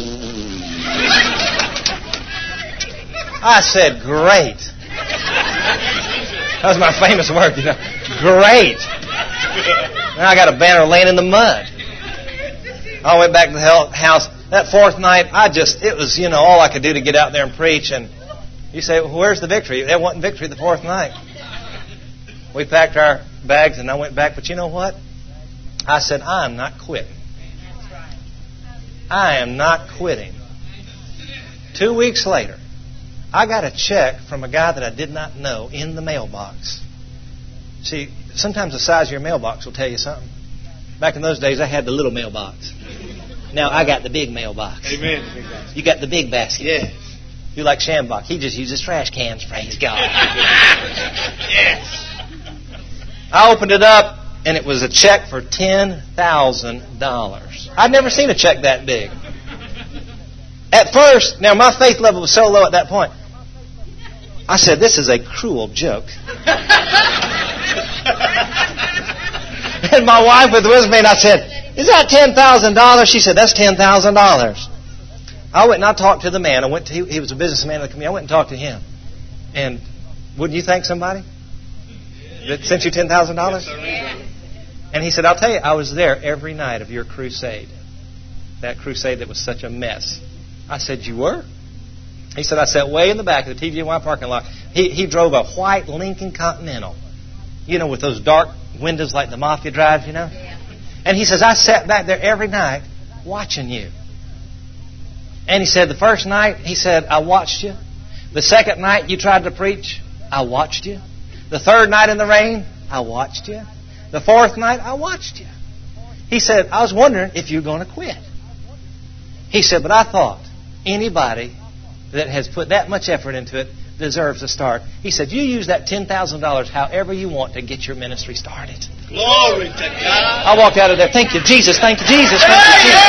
A: I said, great. That was my famous word, you know. Great. Now I got a banner laying in the mud. I went back to the house. That fourth night, I just, it was, you know, all I could do to get out there and preach. And you say, well, where's the victory? There wasn't victory the fourth night. We packed our bags and I went back. But you know what? I said, I'm not quitting. I am not quitting. Two weeks later, I got a check from a guy that I did not know in the mailbox. See, sometimes the size of your mailbox will tell you something. Back in those days, I had the little mailbox. Now I got the big mailbox.
B: Amen.
A: You got the big basket.
B: Yes.
A: You like Shambach. He just uses trash cans. Praise God.
B: Yes.
A: I opened it up, and it was a check for ten thousand dollars. I'd never seen a check that big. At first, now my faith level was so low at that point, I said, this is a cruel joke. And my wife was with me, and I said, is that ten thousand dollars? She said, that's ten thousand dollars. I went and I talked to the man. I went to, he was a businessman in the community. I went and talked to him. And wouldn't you thank somebody that sent you ten thousand dollars? And he said, I'll tell you, I was there every night of your crusade. That crusade that was such a mess. I said, you were? He said, I sat way in the back of the T G N Y parking lot. He, he drove a white Lincoln Continental. You know, with those dark windows like the Mafia drives, you know. And he says, I sat back there every night watching you. And he said, the first night, he said, I watched you. The second night you tried to preach, I watched you. The third night in the rain, I watched you. The fourth night, I watched you. He said, I was wondering if you were going to quit. He said, but I thought anybody that has put that much effort into it, deserves a start. He said, you use that ten thousand dollars however you want to get your ministry started.
B: Glory to God.
A: I walked out of there. Thank you, Jesus. Thank you, Jesus. Thank you, Jesus.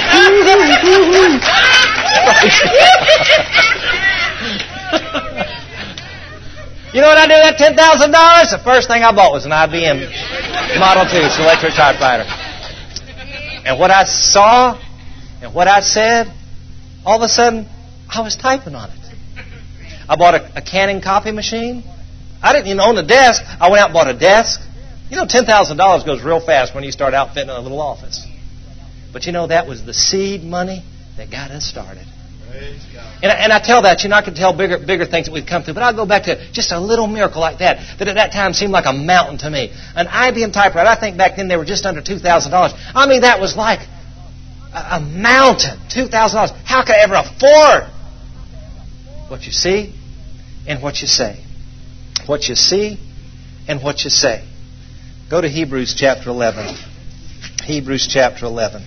A: You know what I did with that ten thousand dollars? The first thing I bought was an I B M Model two electric typewriter. And what I saw and what I said, all of a sudden, I was typing on it. I bought a, a Canon copy machine. I didn't even own a desk. I went out and bought a desk. You know, ten thousand dollars goes real fast when you start outfitting a little office. But you know, that was the seed money that got us started. And I, and I tell that, you know, I can tell bigger bigger things that we've come through. But I'll go back to just a little miracle like that, that at that time seemed like a mountain to me. An I B M typewriter, I think back then they were just under two thousand dollars. I mean, that was like a, a mountain, two thousand dollars. How could I ever afford what you see and what you say? What you see and what you say. Go to Hebrews chapter eleven. Hebrews chapter eleven.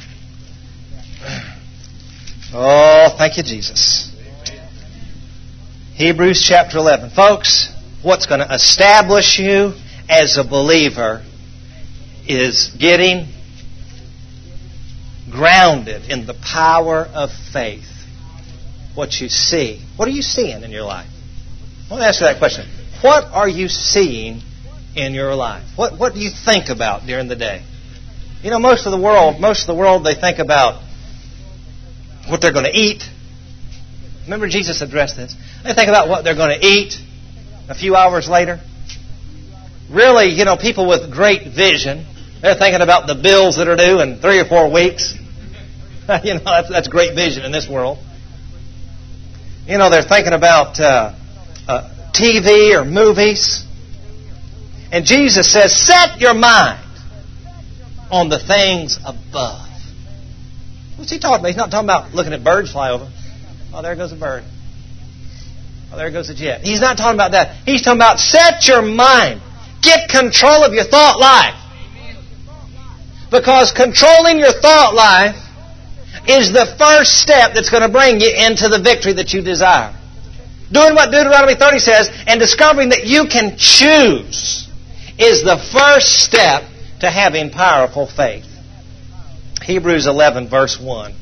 A: Oh, thank you, Jesus. Hebrews chapter eleven. Folks, what's going to establish you as a believer is getting grounded in the power of faith. What you see. What are you seeing in your life? I want to ask you that question. What are you seeing in your life? What What do you think about during the day? You know, most of the world, most of the world, they think about what they're going to eat. Remember Jesus addressed this. They think about what they're going to eat a few hours later. Really, you know, people with great vision, they're thinking about the bills that are due in three or four weeks. You know, that's, that's great vision in this world. You know, they're thinking about uh, uh, T V or movies. And Jesus says, set your mind on the things above. What's he talking about? He's not talking about looking at birds fly over. Oh, there goes a bird. Oh, there goes a jet. He's not talking about that. He's talking about set your mind. Get control of your thought life. Because controlling your thought life is the first step that's going to bring you into the victory that you desire. Doing what Deuteronomy thirty says and discovering that you can choose is the first step to having powerful faith. Hebrews eleven verse one.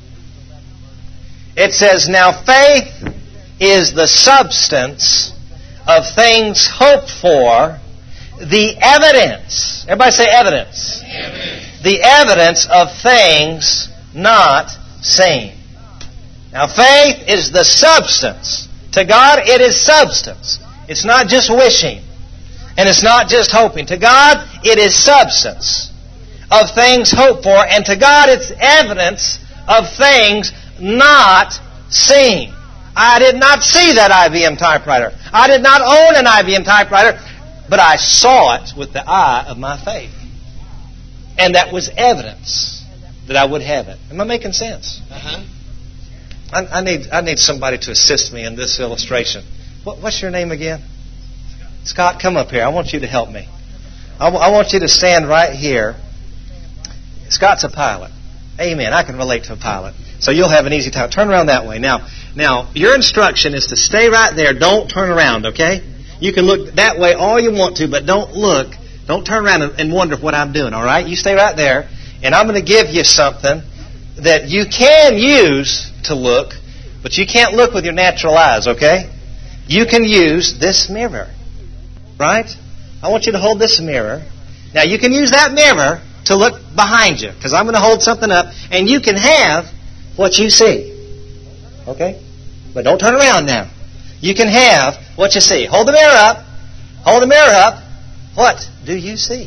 A: It says, now faith is the substance of things hoped for, the evidence. Everybody say evidence. Evidence. The evidence of things not seen. Now faith is the substance. To God it is substance. It's not just wishing. And it's not just hoping. To God it is substance of things hoped for. And to God it's evidence of things not seen. I did not see that I B M typewriter. I did not own an I B M typewriter. But I saw it with the eye of my faith. And that was evidence that I would have it. Am I making sense?
B: Uh-huh.
A: I, I need I need somebody to assist me in this illustration. What, what's your name again? Scott, come up here. I want you to help me. I, w- I want you to stand right here. Scott's a pilot. Amen. I can relate to a pilot. So you'll have an easy time. Turn around that way. Now, now your instruction is to stay right there. Don't turn around, okay? You can look that way all you want to, but don't look. Don't turn around and, and wonder what I'm doing, all right? You stay right there, and I'm going to give you something that you can use to look, but you can't look with your natural eyes, okay? You can use this mirror, right? I want you to hold this mirror. Now, you can use that mirror to look behind you, because I'm going to hold something up, and you can have what you see, okay? But don't turn around now. You can have what you see. Hold the mirror up. Hold the mirror up. What do you see?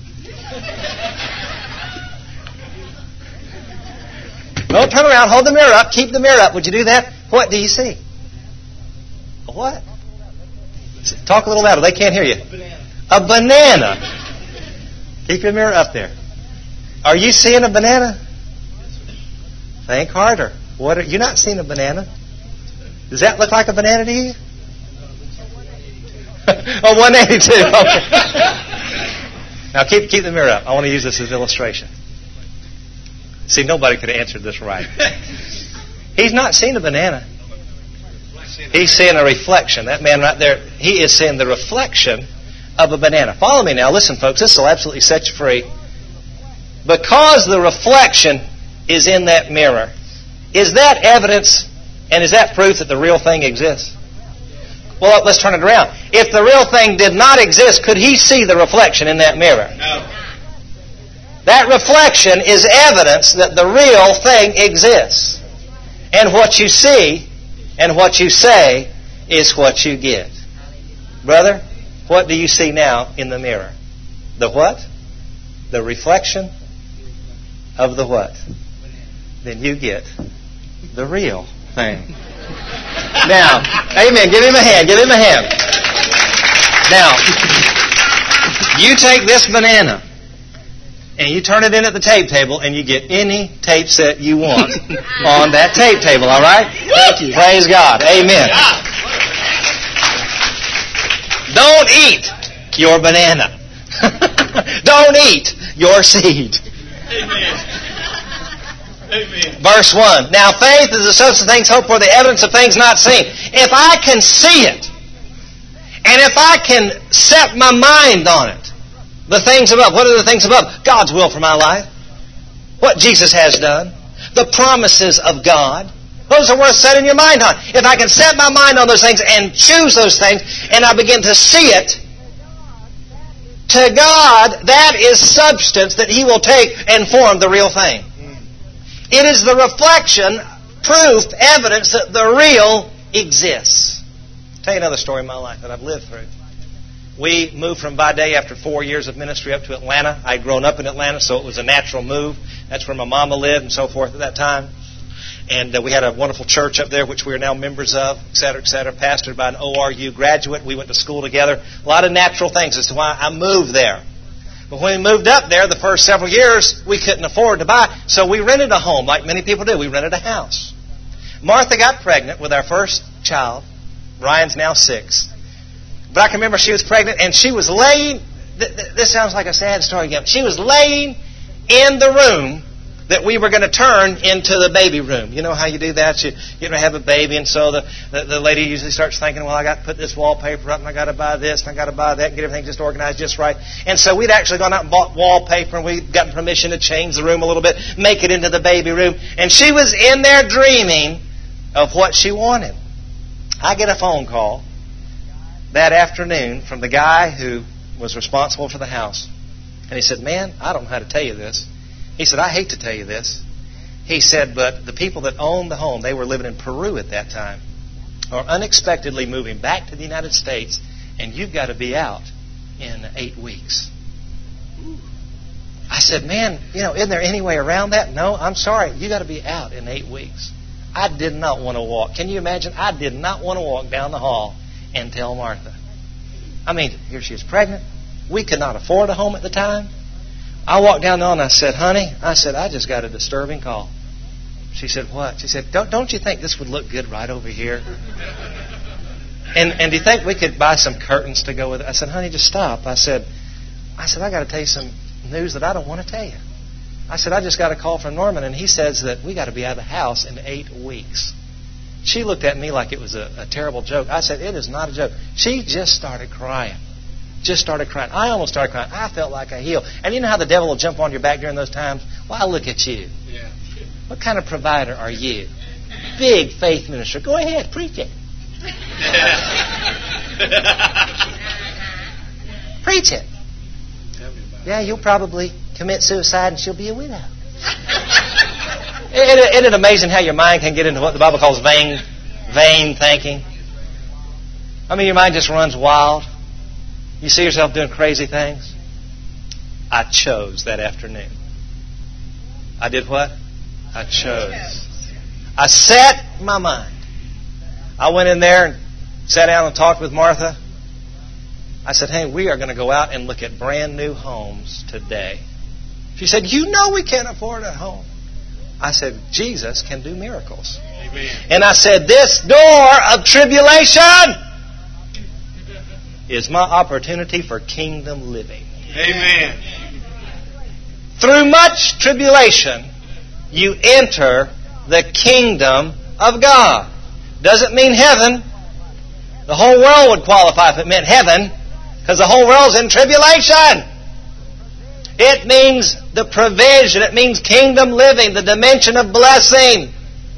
A: Don't turn around. Hold the mirror up. Keep the mirror up. Would you do that? What do you see? A what? Talk a little louder. They can't hear you. A banana. A banana. Keep your mirror up there. Are you seeing a banana? Think harder. What are you not seeing a banana? Does that look like a banana to you? Oh, one eighty-two. Okay. Now keep keep the mirror up. I want to use this as an illustration. See, nobody could have answered this right. He's not seen a banana. He's seeing a reflection. That man right there, he is seeing the reflection of a banana. Follow me now. Listen, folks, this will absolutely set you free. Because the reflection is in that mirror, is that evidence and is that proof that the real thing exists? Well, let's turn it around. If the real thing did not exist, could he see the reflection in that mirror?
B: No.
A: That reflection is evidence that the real thing exists. And what you see and what you say is what you get. Brother, what do you see now in the mirror? The what? The reflection of the what? Then you get the real thing. Now, amen. Give him a hand. Give him a hand. Now, you take this banana and you turn it in at the tape table and you get any tape set you want on that tape table, all right? Thank you. Praise God. Amen. Don't eat your banana. Don't eat your seed.
B: Amen. Amen.
A: Verse one. Now faith is the substance of things hoped for, the evidence of things not seen. If I can see it, and if I can set my mind on it, the things above. What are the things above? God's will for my life. What Jesus has done. The promises of God. Those are worth setting your mind on. If I can set my mind on those things and choose those things, and I begin to see it, to God, that is substance that He will take and form the real thing. It is the reflection, proof, evidence that the real exists. I'll tell you another story in my life that I've lived through. We moved from Vidae after four years of ministry up to Atlanta. I'd grown up in Atlanta, so it was a natural move. That's where my mama lived and so forth at that time. And uh, we had a wonderful church up there, which we are now members of, et cetera, et cetera, pastored by an O R U graduate. We went to school together. A lot of natural things as to why I moved there. But when we moved up there, the first several years, we couldn't afford to buy. So we rented a home, like many people do. We rented a house. Martha got pregnant with our first child. Ryan's now six. But I can remember she was pregnant, and she was laying... Th- th- this sounds like a sad story again. She was laying in the room that we were going to turn into the baby room. You know how you do that? You, you're going to have a baby, and so the, the, the lady usually starts thinking, well, I got to put this wallpaper up, and I got to buy this, and I got to buy that, and get everything just organized just right. And so we'd actually gone out and bought wallpaper, and we'd gotten permission to change the room a little bit, make it into the baby room. And she was in there dreaming of what she wanted. I get a phone call that afternoon from the guy who was responsible for the house. And he said, man, I don't know how to tell you this. He said, I hate to tell you this. He said, but the people that owned the home, they were living in Peru at that time, are unexpectedly moving back to the United States, and you've got to be out in eight weeks. I said, man, you know, isn't there any way around that? No, I'm sorry. You got to be out in eight weeks. I did not want to walk. Can you imagine? I did not want to walk down the hall and tell Martha. I mean, here she is pregnant. We could not afford a home at the time. I walked down the hall and I said, honey, I said, I just got a disturbing call. She said, what? She said, don't, don't you think this would look good right over here? And and do you think we could buy some curtains to go with it? I said, honey, just stop. I said, I said, I got to tell you some news that I don't want to tell you. I said, I just got a call from Norman, and he says that we got to be out of the house in eight weeks. She looked at me like it was a, a terrible joke. I said, it is not a joke. She just started crying. Just started crying. I almost started crying. I felt like a heel. And you know how the devil will jump on your back during those times? Well, look at you.
B: Yeah.
A: What kind of provider are you? Big faith minister. Go ahead, preach it. Preach it. Yeah, you'll probably commit suicide and she'll be a widow. Isn't it amazing how your mind can get into what the Bible calls vain, vain thinking? I mean, your mind just runs wild. You see yourself doing crazy things. I chose that afternoon. I did what? I chose. I set my mind. I went in there and sat down and talked with Martha. I said, hey, we are going to go out and look at brand new homes today. She said, you know we can't afford a home. I said, Jesus can do miracles.
B: Amen.
A: And I said, this door of tribulation is my opportunity for kingdom living.
B: Amen.
A: Through much tribulation, you enter the kingdom of God. Doesn't mean heaven. The whole world would qualify if it meant heaven, because the whole world's in tribulation. It means the provision. It means kingdom living, the dimension of blessing.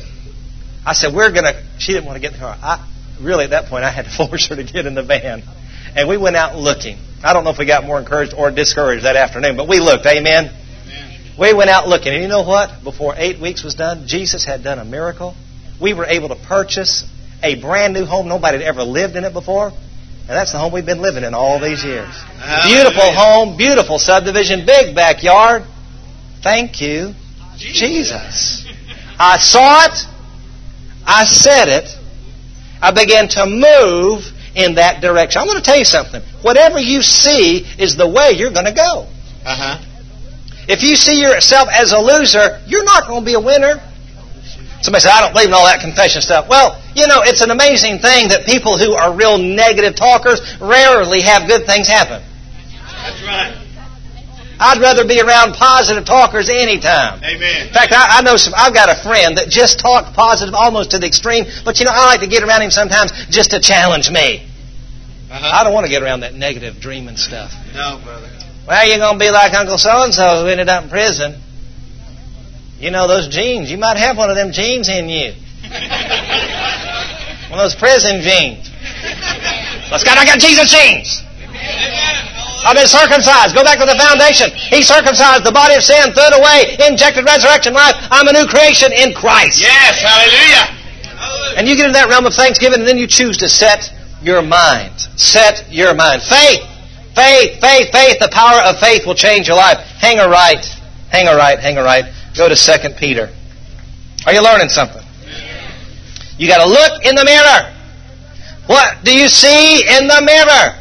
A: I said, we're going to... She didn't want to get in the car. I, really, at that point, I had to force her to get in the van. And we went out looking. I don't know if we got more encouraged or discouraged that afternoon, but we looked. Amen? Amen. We went out looking. And you know what? Before eight weeks was done, Jesus had done a miracle. We were able to purchase a brand new home. Nobody had ever lived in it before. And that's the home we've been living in all these years. Hallelujah. Beautiful home, beautiful subdivision, big backyard. Thank you, Jesus. Jesus. I saw it. I said it. I began to move in that direction. I'm going to tell you something. Whatever you see is the way you're going to go.
B: Uh-huh.
A: If you see yourself as a loser, you're not going to be a winner. Somebody said, I don't believe in all that confession stuff. Well, you know, it's an amazing thing that people who are real negative talkers rarely have good things happen.
B: That's right.
A: I'd rather be around positive talkers anytime.
B: Amen.
A: In fact, I, I know some. I've got a friend that just talked positive almost to the extreme. But you know, I like to get around him sometimes just to challenge me. Uh-huh. I don't want to get around that negative dreaming stuff.
B: No, brother.
A: Well, you're going to be like Uncle So-and-so who ended up in prison. You know those genes. You might have one of them genes in you. One of those prison genes. Let's go. I got Jesus genes. I've been circumcised. Go back to the foundation. He circumcised the body of sin, threw it away, injected resurrection life. I'm a new creation in Christ.
B: Yes, hallelujah.
A: And you get into that realm of thanksgiving, and then you choose to set your mind. Set your mind. Faith, faith, faith, faith. The power of faith will change your life. Hang a right, hang a right, hang a right. Go to Second Peter. Are you learning something? You got to look in the mirror. What do you see in the mirror?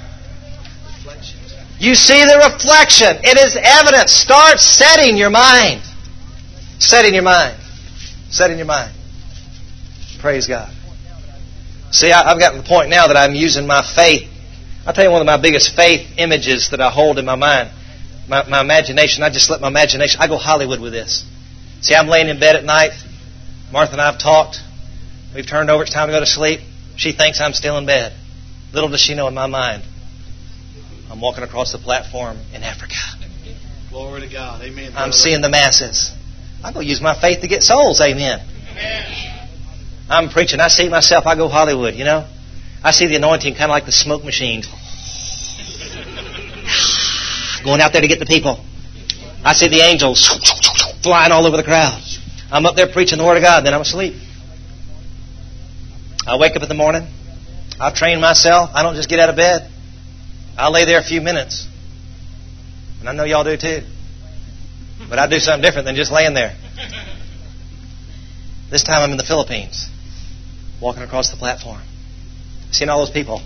A: You see the reflection. It is evidence. Start setting your mind. Setting your mind. Setting your mind. Praise God. See, I've gotten to the point now that I'm using my faith. I'll tell you one of my biggest faith images that I hold in my mind. My, my imagination. I just let my imagination. I go Hollywood with this. See, I'm laying in bed at night. Martha and I have talked. We've turned over. It's time to go to sleep. She thinks I'm still in bed. Little does she know in my mind, I'm walking across the platform in Africa.
B: Glory to God. Amen.
A: I'm seeing the masses. I'm going to use my faith to get souls. Amen. Amen. I'm preaching. I see myself. I go Hollywood, you know. I see the anointing kind of like the smoke machine. Going out there to get the people. I see the angels flying all over the crowd. I'm up there preaching the Word of God. Then I'm asleep. I wake up in the morning. I train myself. I don't just get out of bed. I lay there a few minutes. And I know y'all do too. But I do something different than just laying there. This time I'm in the Philippines. Walking across the platform. Seeing all those people.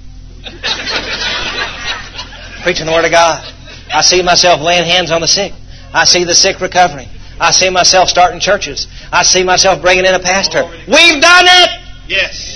A: Preaching the Word of God. I see myself laying hands on the sick. I see the sick recovering. I see myself starting churches. I see myself bringing in a pastor. We've done it!
B: Yes.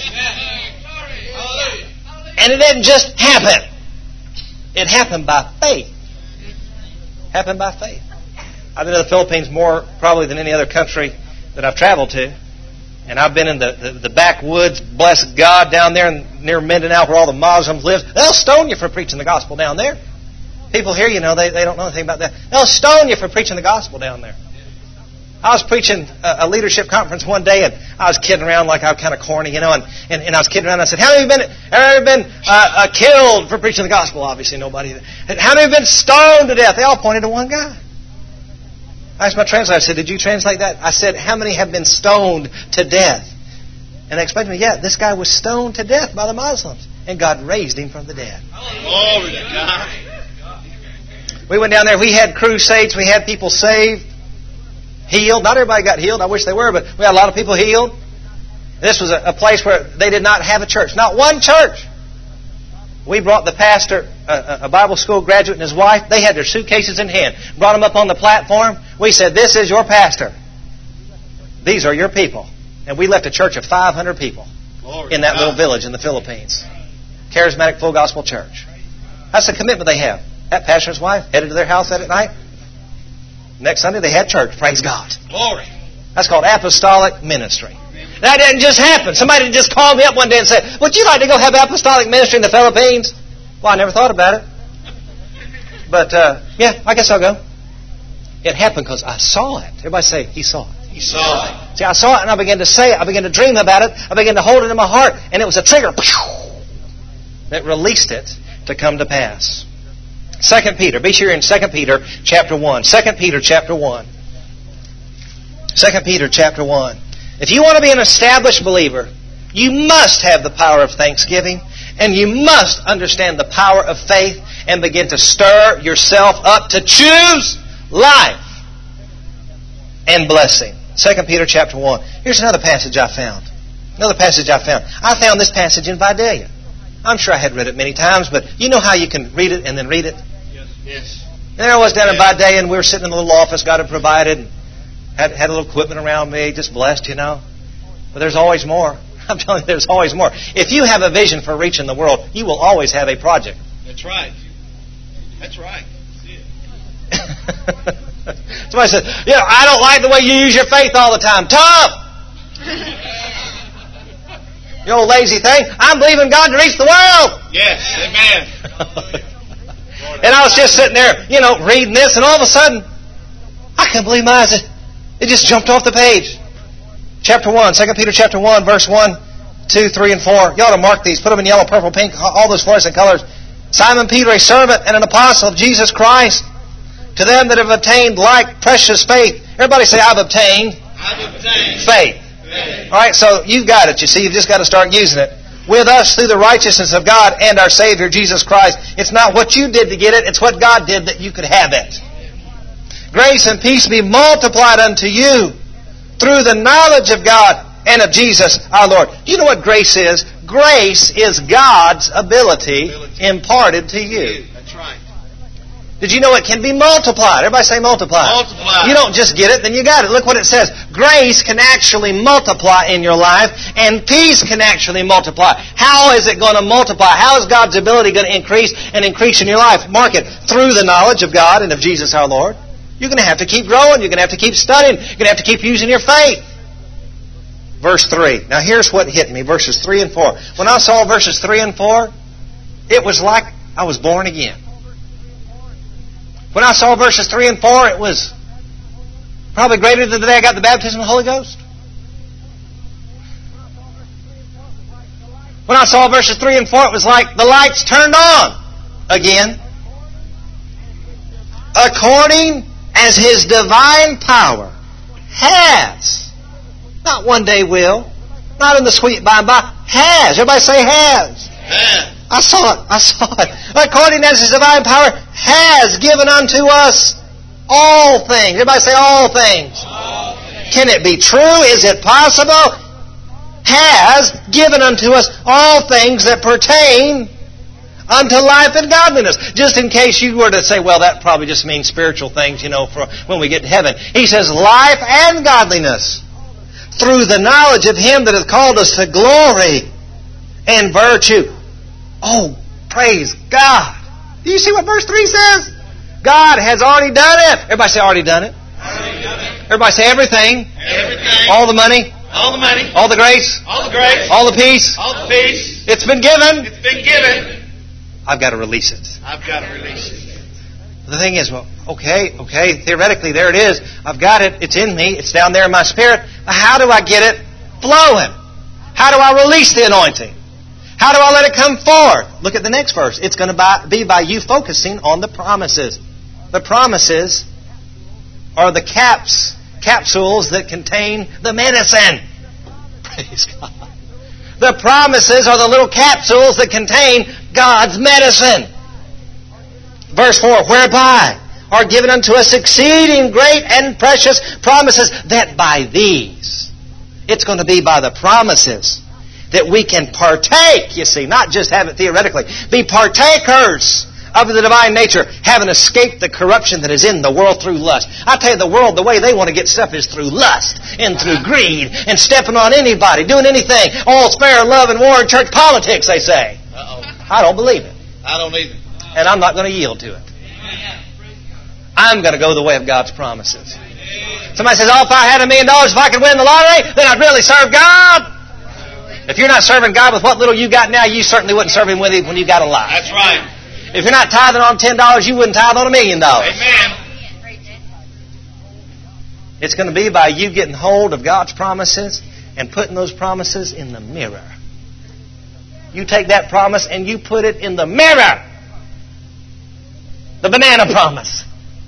A: And it didn't just happen. It happened by faith. Happened by faith. I've been to the Philippines more probably than any other country that I've traveled to. And I've been in the, the, the backwoods, bless God, down there near Mindanao where all the Muslims live. They'll stone you for preaching the gospel down there. People here, you know, they, they don't know anything about that. They'll stone you for preaching the gospel down there. I was preaching a, a leadership conference one day, and I was kidding around like I was kind of corny, you know, and, and, and I was kidding around. And I said, how many have been, have been uh, uh, killed for preaching the gospel? Obviously, nobody. How many have been stoned to death? They all pointed to one guy. I asked my translator, I said, did you translate that? I said, how many have been stoned to death? And they explained to me, yeah, this guy was stoned to death by the Muslims, and God raised him from the dead.
B: Glory to God.
A: We went down there. We had crusades. We had people saved, healed. Not everybody got healed. I wish they were, but we had a lot of people healed. This was a, a place where they did not have a church. Not one church. We brought the pastor, a, a Bible school graduate and his wife. They had their suitcases in hand. Brought them up on the platform. We said, this is your pastor. These are your people. And we left a church of five hundred people Glory in that God. Little village in the Philippines. Charismatic Full Gospel Church. That's the commitment they have. That pastor's wife headed to their house that at night. Next Sunday they had church. Praise God.
B: Glory.
A: That's called apostolic ministry. That didn't just happen. Somebody just called me up one day and said, would you like to go have apostolic ministry in the Philippines? Well, I never thought about it. But, uh, yeah, I guess I'll go. It happened because I saw it. Everybody say, he saw it.
B: He saw it.
A: See, I saw it and I began to say it. I began to dream about it. I began to hold it in my heart. And it was a trigger that released it to come to pass. Second Peter. Be sure you're in Second Peter chapter one. Second Peter chapter one. Second Peter chapter one. If you want to be an established believer, you must have the power of thanksgiving, and you must understand the power of faith and begin to stir yourself up to choose life and blessing. Second Peter chapter one. Here's another passage I found. Another passage I found. I found this passage in Vidalia. I'm sure I had read it many times, but you know how you can read it and then read it?
B: Yes. Yes.
A: There I was down in Vidalia, and we were sitting in a little office God had provided. Had, had a little equipment around me, just blessed, you know. But there's always more. I'm telling you, there's always more. If you have a vision for reaching the world, you will always have a project.
B: That's right. That's right. See it.
A: Somebody said, yeah, I don't like the way you use your faith all the time. Tom! You old lazy thing. I'm believing God to reach the world.
B: Yes. Amen.
A: And I was just sitting there, you know, reading this, and all of a sudden, I couldn't believe my eyes. It just jumped off the page. Chapter one, Second Peter chapter one, verse one, two, three, and four. You ought to mark these. Put them in yellow, purple, pink, all those fluorescent colors. Simon Peter, a servant and an apostle of Jesus Christ, to them that have obtained like precious faith. Everybody say, I've obtained,
B: I've obtained
A: faith.
B: faith.
A: All right, so you've got it, you see. You've just got to start using it. With us through the righteousness of God and our Savior, Jesus Christ. It's not what you did to get it. It's what God did that you could have it. Grace and peace be multiplied unto you through the knowledge of God and of Jesus our Lord. Do you know what grace is? Grace is God's ability, ability. imparted to you.
B: That's right.
A: Did you know it can be multiplied? Everybody say multiplied.
B: Multiplied.
A: You don't just get it, then you got it. Look what it says. Grace can actually multiply in your life, and peace can actually multiply. How is it going to multiply? How is God's ability going to increase and increase in your life? Mark it. Through the knowledge of God and of Jesus our Lord. You're going to have to keep growing. You're going to have to keep studying. You're going to have to keep using your faith. Verse three. Now here's what hit me. Verses three and four. When I saw verses three and four, it was like I was born again. When I saw verses three and four, it was probably greater than the day I got the baptism of the Holy Ghost. When I saw verses three and four, it was like the lights turned on again. According as His divine power has, not one day will, not in the sweet by and by, has. Everybody say has.
B: Has.
A: I saw it. I saw it. According as His divine power has given unto us all things. Everybody say all things.
B: All things.
A: Can it be true? Is it possible? Has given unto us all things that pertain unto life and godliness. Just in case you were to say, well, that probably just means spiritual things, you know, for when we get to heaven. He says life and godliness through the knowledge of Him that hath called us to glory and virtue. Oh, praise God. Do you see what verse three says? God has already done it. Everybody say already done it.
B: Already done it.
A: Everybody say everything.
B: Everything.
A: All the money.
B: All the money.
A: All the grace.
B: All the grace.
A: All the peace.
B: All the peace.
A: It's been given.
B: It's been given.
A: I've got to release it.
B: I've got to release it.
A: The thing is, well, okay, okay, theoretically there it is. I've got it. It's in me. It's down there in my spirit. How do I get it flowing? How do I release the anointing? How do I let it come forth? Look at the next verse. It's going to be by you focusing on the promises. The promises are the caps, capsules that contain the medicine. Praise God. The promises are the little capsules that contain God's medicine. Verse four, whereby are given unto us exceeding great and precious promises, that by these, it's going to be by the promises that we can partake, you see, not just have it theoretically, be partakers of the divine nature, having escaped the corruption that is in the world through lust. I tell you, the world, the way they want to get stuff is through lust and through greed and stepping on anybody, doing anything. All spare, love, and war and church politics, they say.
B: Uh-oh.
A: I don't believe it.
B: I don't either.
A: And I'm not going to yield to it. I'm going to go the way of God's promises. Somebody says, oh, if I had a million dollars, if I could win the lottery, then I'd really serve God. If you're not serving God with what little you got now, you certainly wouldn't serve Him with it when you got a lot.
B: That's right.
A: If you're not tithing on ten dollars, you wouldn't tithe on a million dollars.
B: Amen.
A: It's going to be by you getting hold of God's promises and putting those promises in the mirror. You take that promise and you put it in the mirror. The banana promise.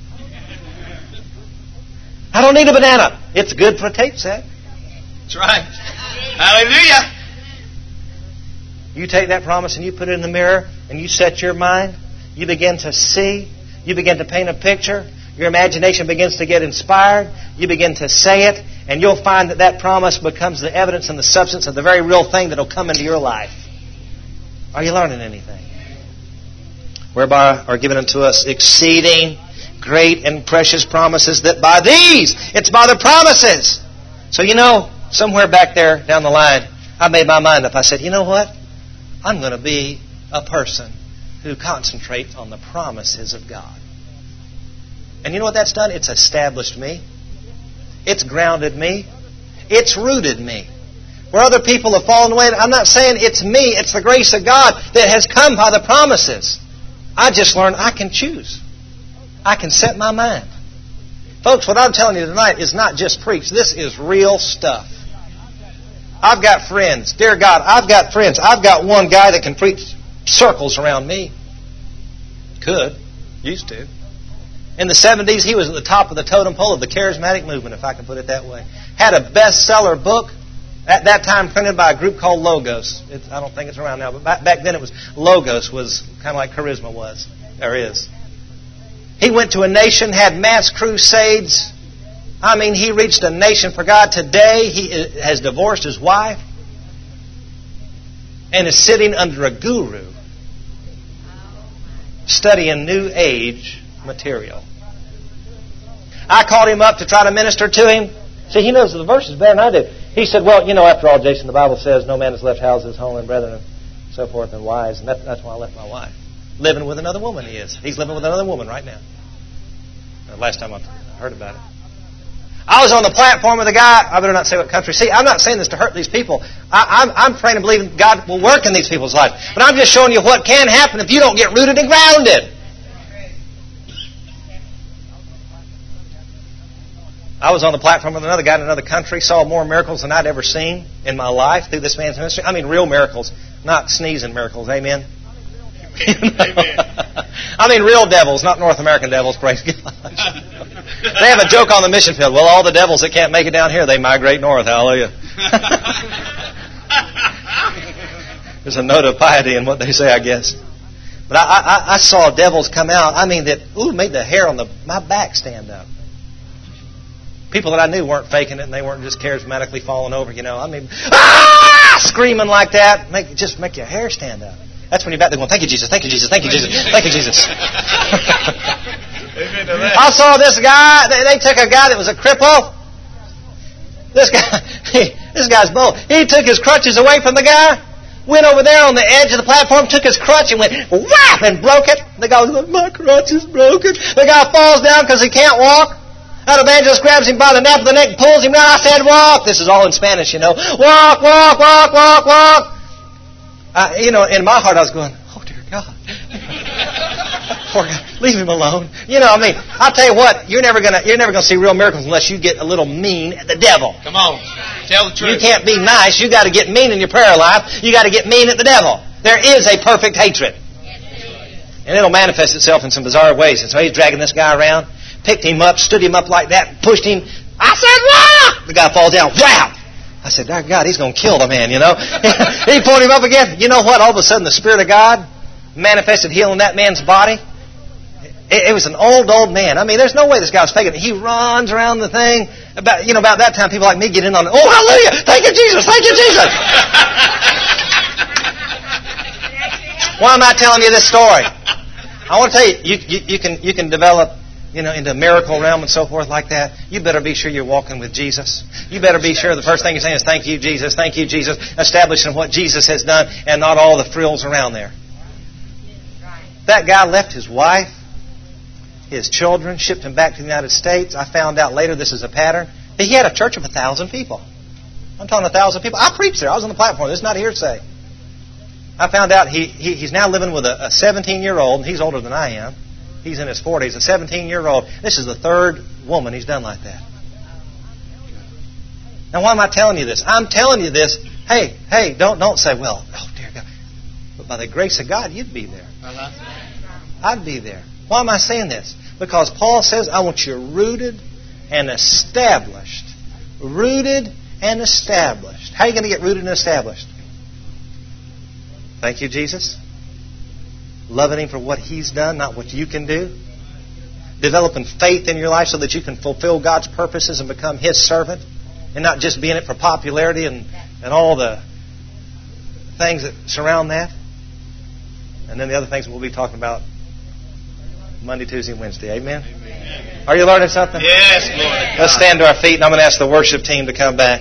A: I don't need a banana. It's good for a tape set.
B: That's right. Hallelujah.
A: You take that promise and you put it in the mirror and you set your mind. You begin to see. You begin to paint a picture. Your imagination begins to get inspired. You begin to say it. And you'll find that that promise becomes the evidence and the substance of the very real thing that will come into your life. Are you learning anything? Whereby are given unto us exceeding great and precious promises, that by these, it's by the promises. So you know, somewhere back there down the line, I made my mind up. I said, you know what? I'm going to be a person who concentrates on the promises of God. And you know what that's done? It's established me. It's grounded me. It's rooted me. Where other people have fallen away, I'm not saying it's me. It's the grace of God that has come by the promises. I just learned I can choose. I can set my mind. Folks, what I'm telling you tonight is not just preach. This is real stuff. I've got friends. Dear God, I've got friends. I've got one guy that can preach circles around me. Could. Used to. In the seventies, he was at the top of the totem pole of the charismatic movement, if I can put it that way. Had a bestseller book, at that time printed by a group called Logos. It's, I don't think it's around now, but back, back then it was Logos was kind of like Charisma was. There is. He went to a nation, had mass crusades. I mean, he reached a nation for God. Today, he has divorced his wife and is sitting under a guru studying New Age material. I called him up to try to minister to him. See, he knows the verses better than I do. He said, well, you know, after all, Jason, the Bible says no man has left houses, home, and brethren, and so forth, and wives. And that, that's why I left my wife. Living with another woman he is. He's living with another woman right now. The last time I heard about it. I was on the platform with a guy. I better not say what country. See, I'm not saying this to hurt these people. I, I'm, I'm praying and believing God will work in these people's lives. But I'm just showing you what can happen if you don't get rooted and grounded. I was on the platform with another guy in another country, saw more miracles than I'd ever seen in my life through this man's ministry. I mean, real miracles, not sneezing miracles. Amen?
B: Amen.
A: I mean, real devils, not North American devils, praise God. They have a joke on the mission field. Well, all the devils that can't make it down here, they migrate north. Hallelujah. There's a note of piety in what they say, I guess. But I, I, I saw devils come out. I mean, that ooh made the hair on the my back stand up. People that I knew weren't faking it, and they weren't just charismatically falling over, you know. I mean, ah! Screaming like that, make just make your hair stand up. That's when you're back there going, thank you, Jesus, thank you, Jesus, thank you, Jesus, thank you, Jesus. I saw this guy, they, they took a guy that was a cripple. This guy, he, this guy's bold. He took his crutches away from the guy, went over there on the edge of the platform, took his crutch and went whap and broke it. The guy was like, my crutch is broken. The guy falls down because he can't walk. That evangelist grabs him by the nape of the neck and pulls him down. I said, walk. This is all in Spanish, you know. Walk, walk, walk, walk, walk. Uh, you know, in my heart I was going, oh, dear God. Poor guy. Leave him alone. You know, I mean, I'll tell you what, you're never gonna you're never gonna see real miracles unless you get a little mean at the devil.
B: Come on. Tell the truth.
A: You can't be nice. You got to get mean in your prayer life. You got to get mean at the devil. There is a perfect hatred. And it'll manifest itself in some bizarre ways. And so he's dragging this guy around. Picked him up, stood him up like that, pushed him. I said, wow! The guy falls down, wow! I said, oh God, he's going to kill the man, you know. He pulled him up again. You know what? All of a sudden, the Spirit of God manifested healing that man's body. It, it was an old, old man. I mean, there's no way this guy was faking it. He runs around the thing. About, you know, about that time, people like me get in on it. Oh, hallelujah! Thank you, Jesus! Thank you, Jesus! Why am I telling you this story? I want to tell you, you, you, you can you can develop, you know, into miracle realm and so forth like that. You better be sure you're walking with Jesus. You better be sure the first thing you're saying is, thank you, Jesus, thank you, Jesus, establishing what Jesus has done and not all the frills around there. That guy left his wife, his children, shipped him back to the United States. I found out later this is a pattern. He had a church of a thousand people. I'm talking a thousand people. I preached there. I was on the platform. This is not hearsay. I found out he, he he's now living with a seventeen-year-old. He's older than I am. He's in his forties. A seventeen-year-old. This is the third woman he's done like that. Now, why am I telling you this? I'm telling you this. Hey, hey, don't don't say, well, oh dear God. But by the grace of God, you'd be there. I'd be there. Why am I saying this? Because Paul says, I want you rooted and established. Rooted and established. How are you going to get rooted and established? Thank you, Jesus. Loving Him for what He's done, not what you can do. Developing faith in your life so that you can fulfill God's purposes and become His servant. And not just be in it for popularity and, and all the things that surround that. And then the other things we'll be talking about Monday, Tuesday, and Wednesday. Amen? Amen. Are you learning something?
B: Yes, Lord.
A: Let's stand to our feet, and I'm going to ask the worship team to come back.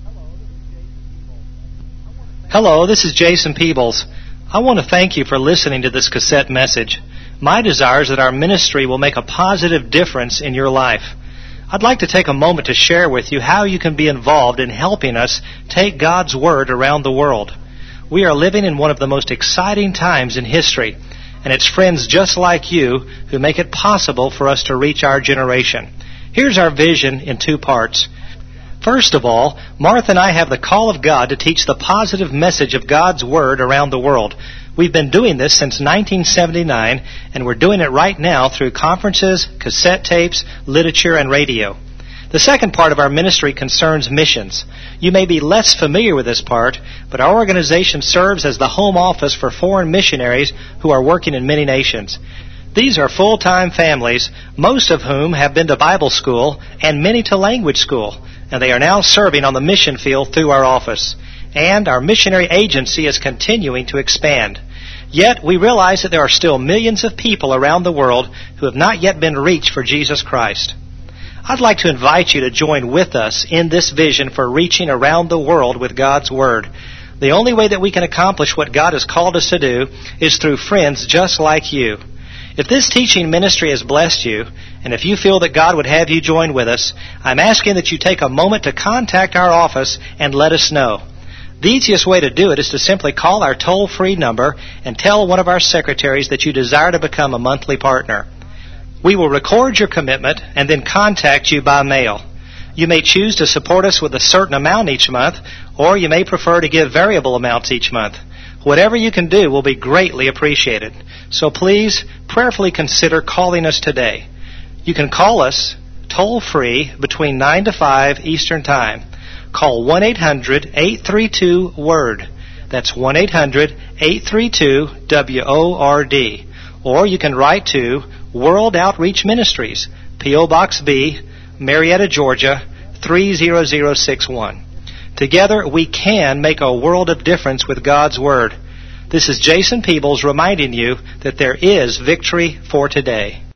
A: Hello, this is Jason Peebles. I want to thank you for listening to this cassette message. My desire is that our ministry will make a positive difference in your life. I'd like to take a moment to share with you how you can be involved in helping us take God's Word around the world. We are living in one of the most exciting times in history, and it's friends just like you who make it possible for us to reach our generation. Here's our vision in two parts. First of all, Martha and I have the call of God to teach the positive message of God's Word around the world. We've been doing this since nineteen seventy-nine, and we're doing it right now through conferences, cassette tapes, literature, and radio. The second part of our ministry concerns missions. You may be less familiar with this part, but our organization serves as the home office for foreign missionaries who are working in many nations. These are full-time families, most of whom have been to Bible school and many to language school, and they are now serving on the mission field through our office. And our missionary agency is continuing to expand. Yet we realize that there are still millions of people around the world who have not yet been reached for Jesus Christ. I'd like to invite you to join with us in this vision for reaching around the world with God's Word. The only way that we can accomplish what God has called us to do is through friends just like you. If this teaching ministry has blessed you, and if you feel that God would have you join with us, I'm asking that you take a moment to contact our office and let us know. The easiest way to do it is to simply call our toll-free number and tell one of our secretaries that you desire to become a monthly partner. We will record your commitment and then contact you by mail. You may choose to support us with a certain amount each month, or you may prefer to give variable amounts each month. Whatever you can do will be greatly appreciated. So please prayerfully consider calling us today. You can call us toll-free between nine to five Eastern Time. Call one eight hundred eight three two WORD. That's one eight hundred eight three two W O R D. Or you can write to World Outreach Ministries, P O. Box B, Marietta, Georgia, three zero zero six one. Together we can make a world of difference with God's Word. This is Jason Peebles reminding you that there is victory for today.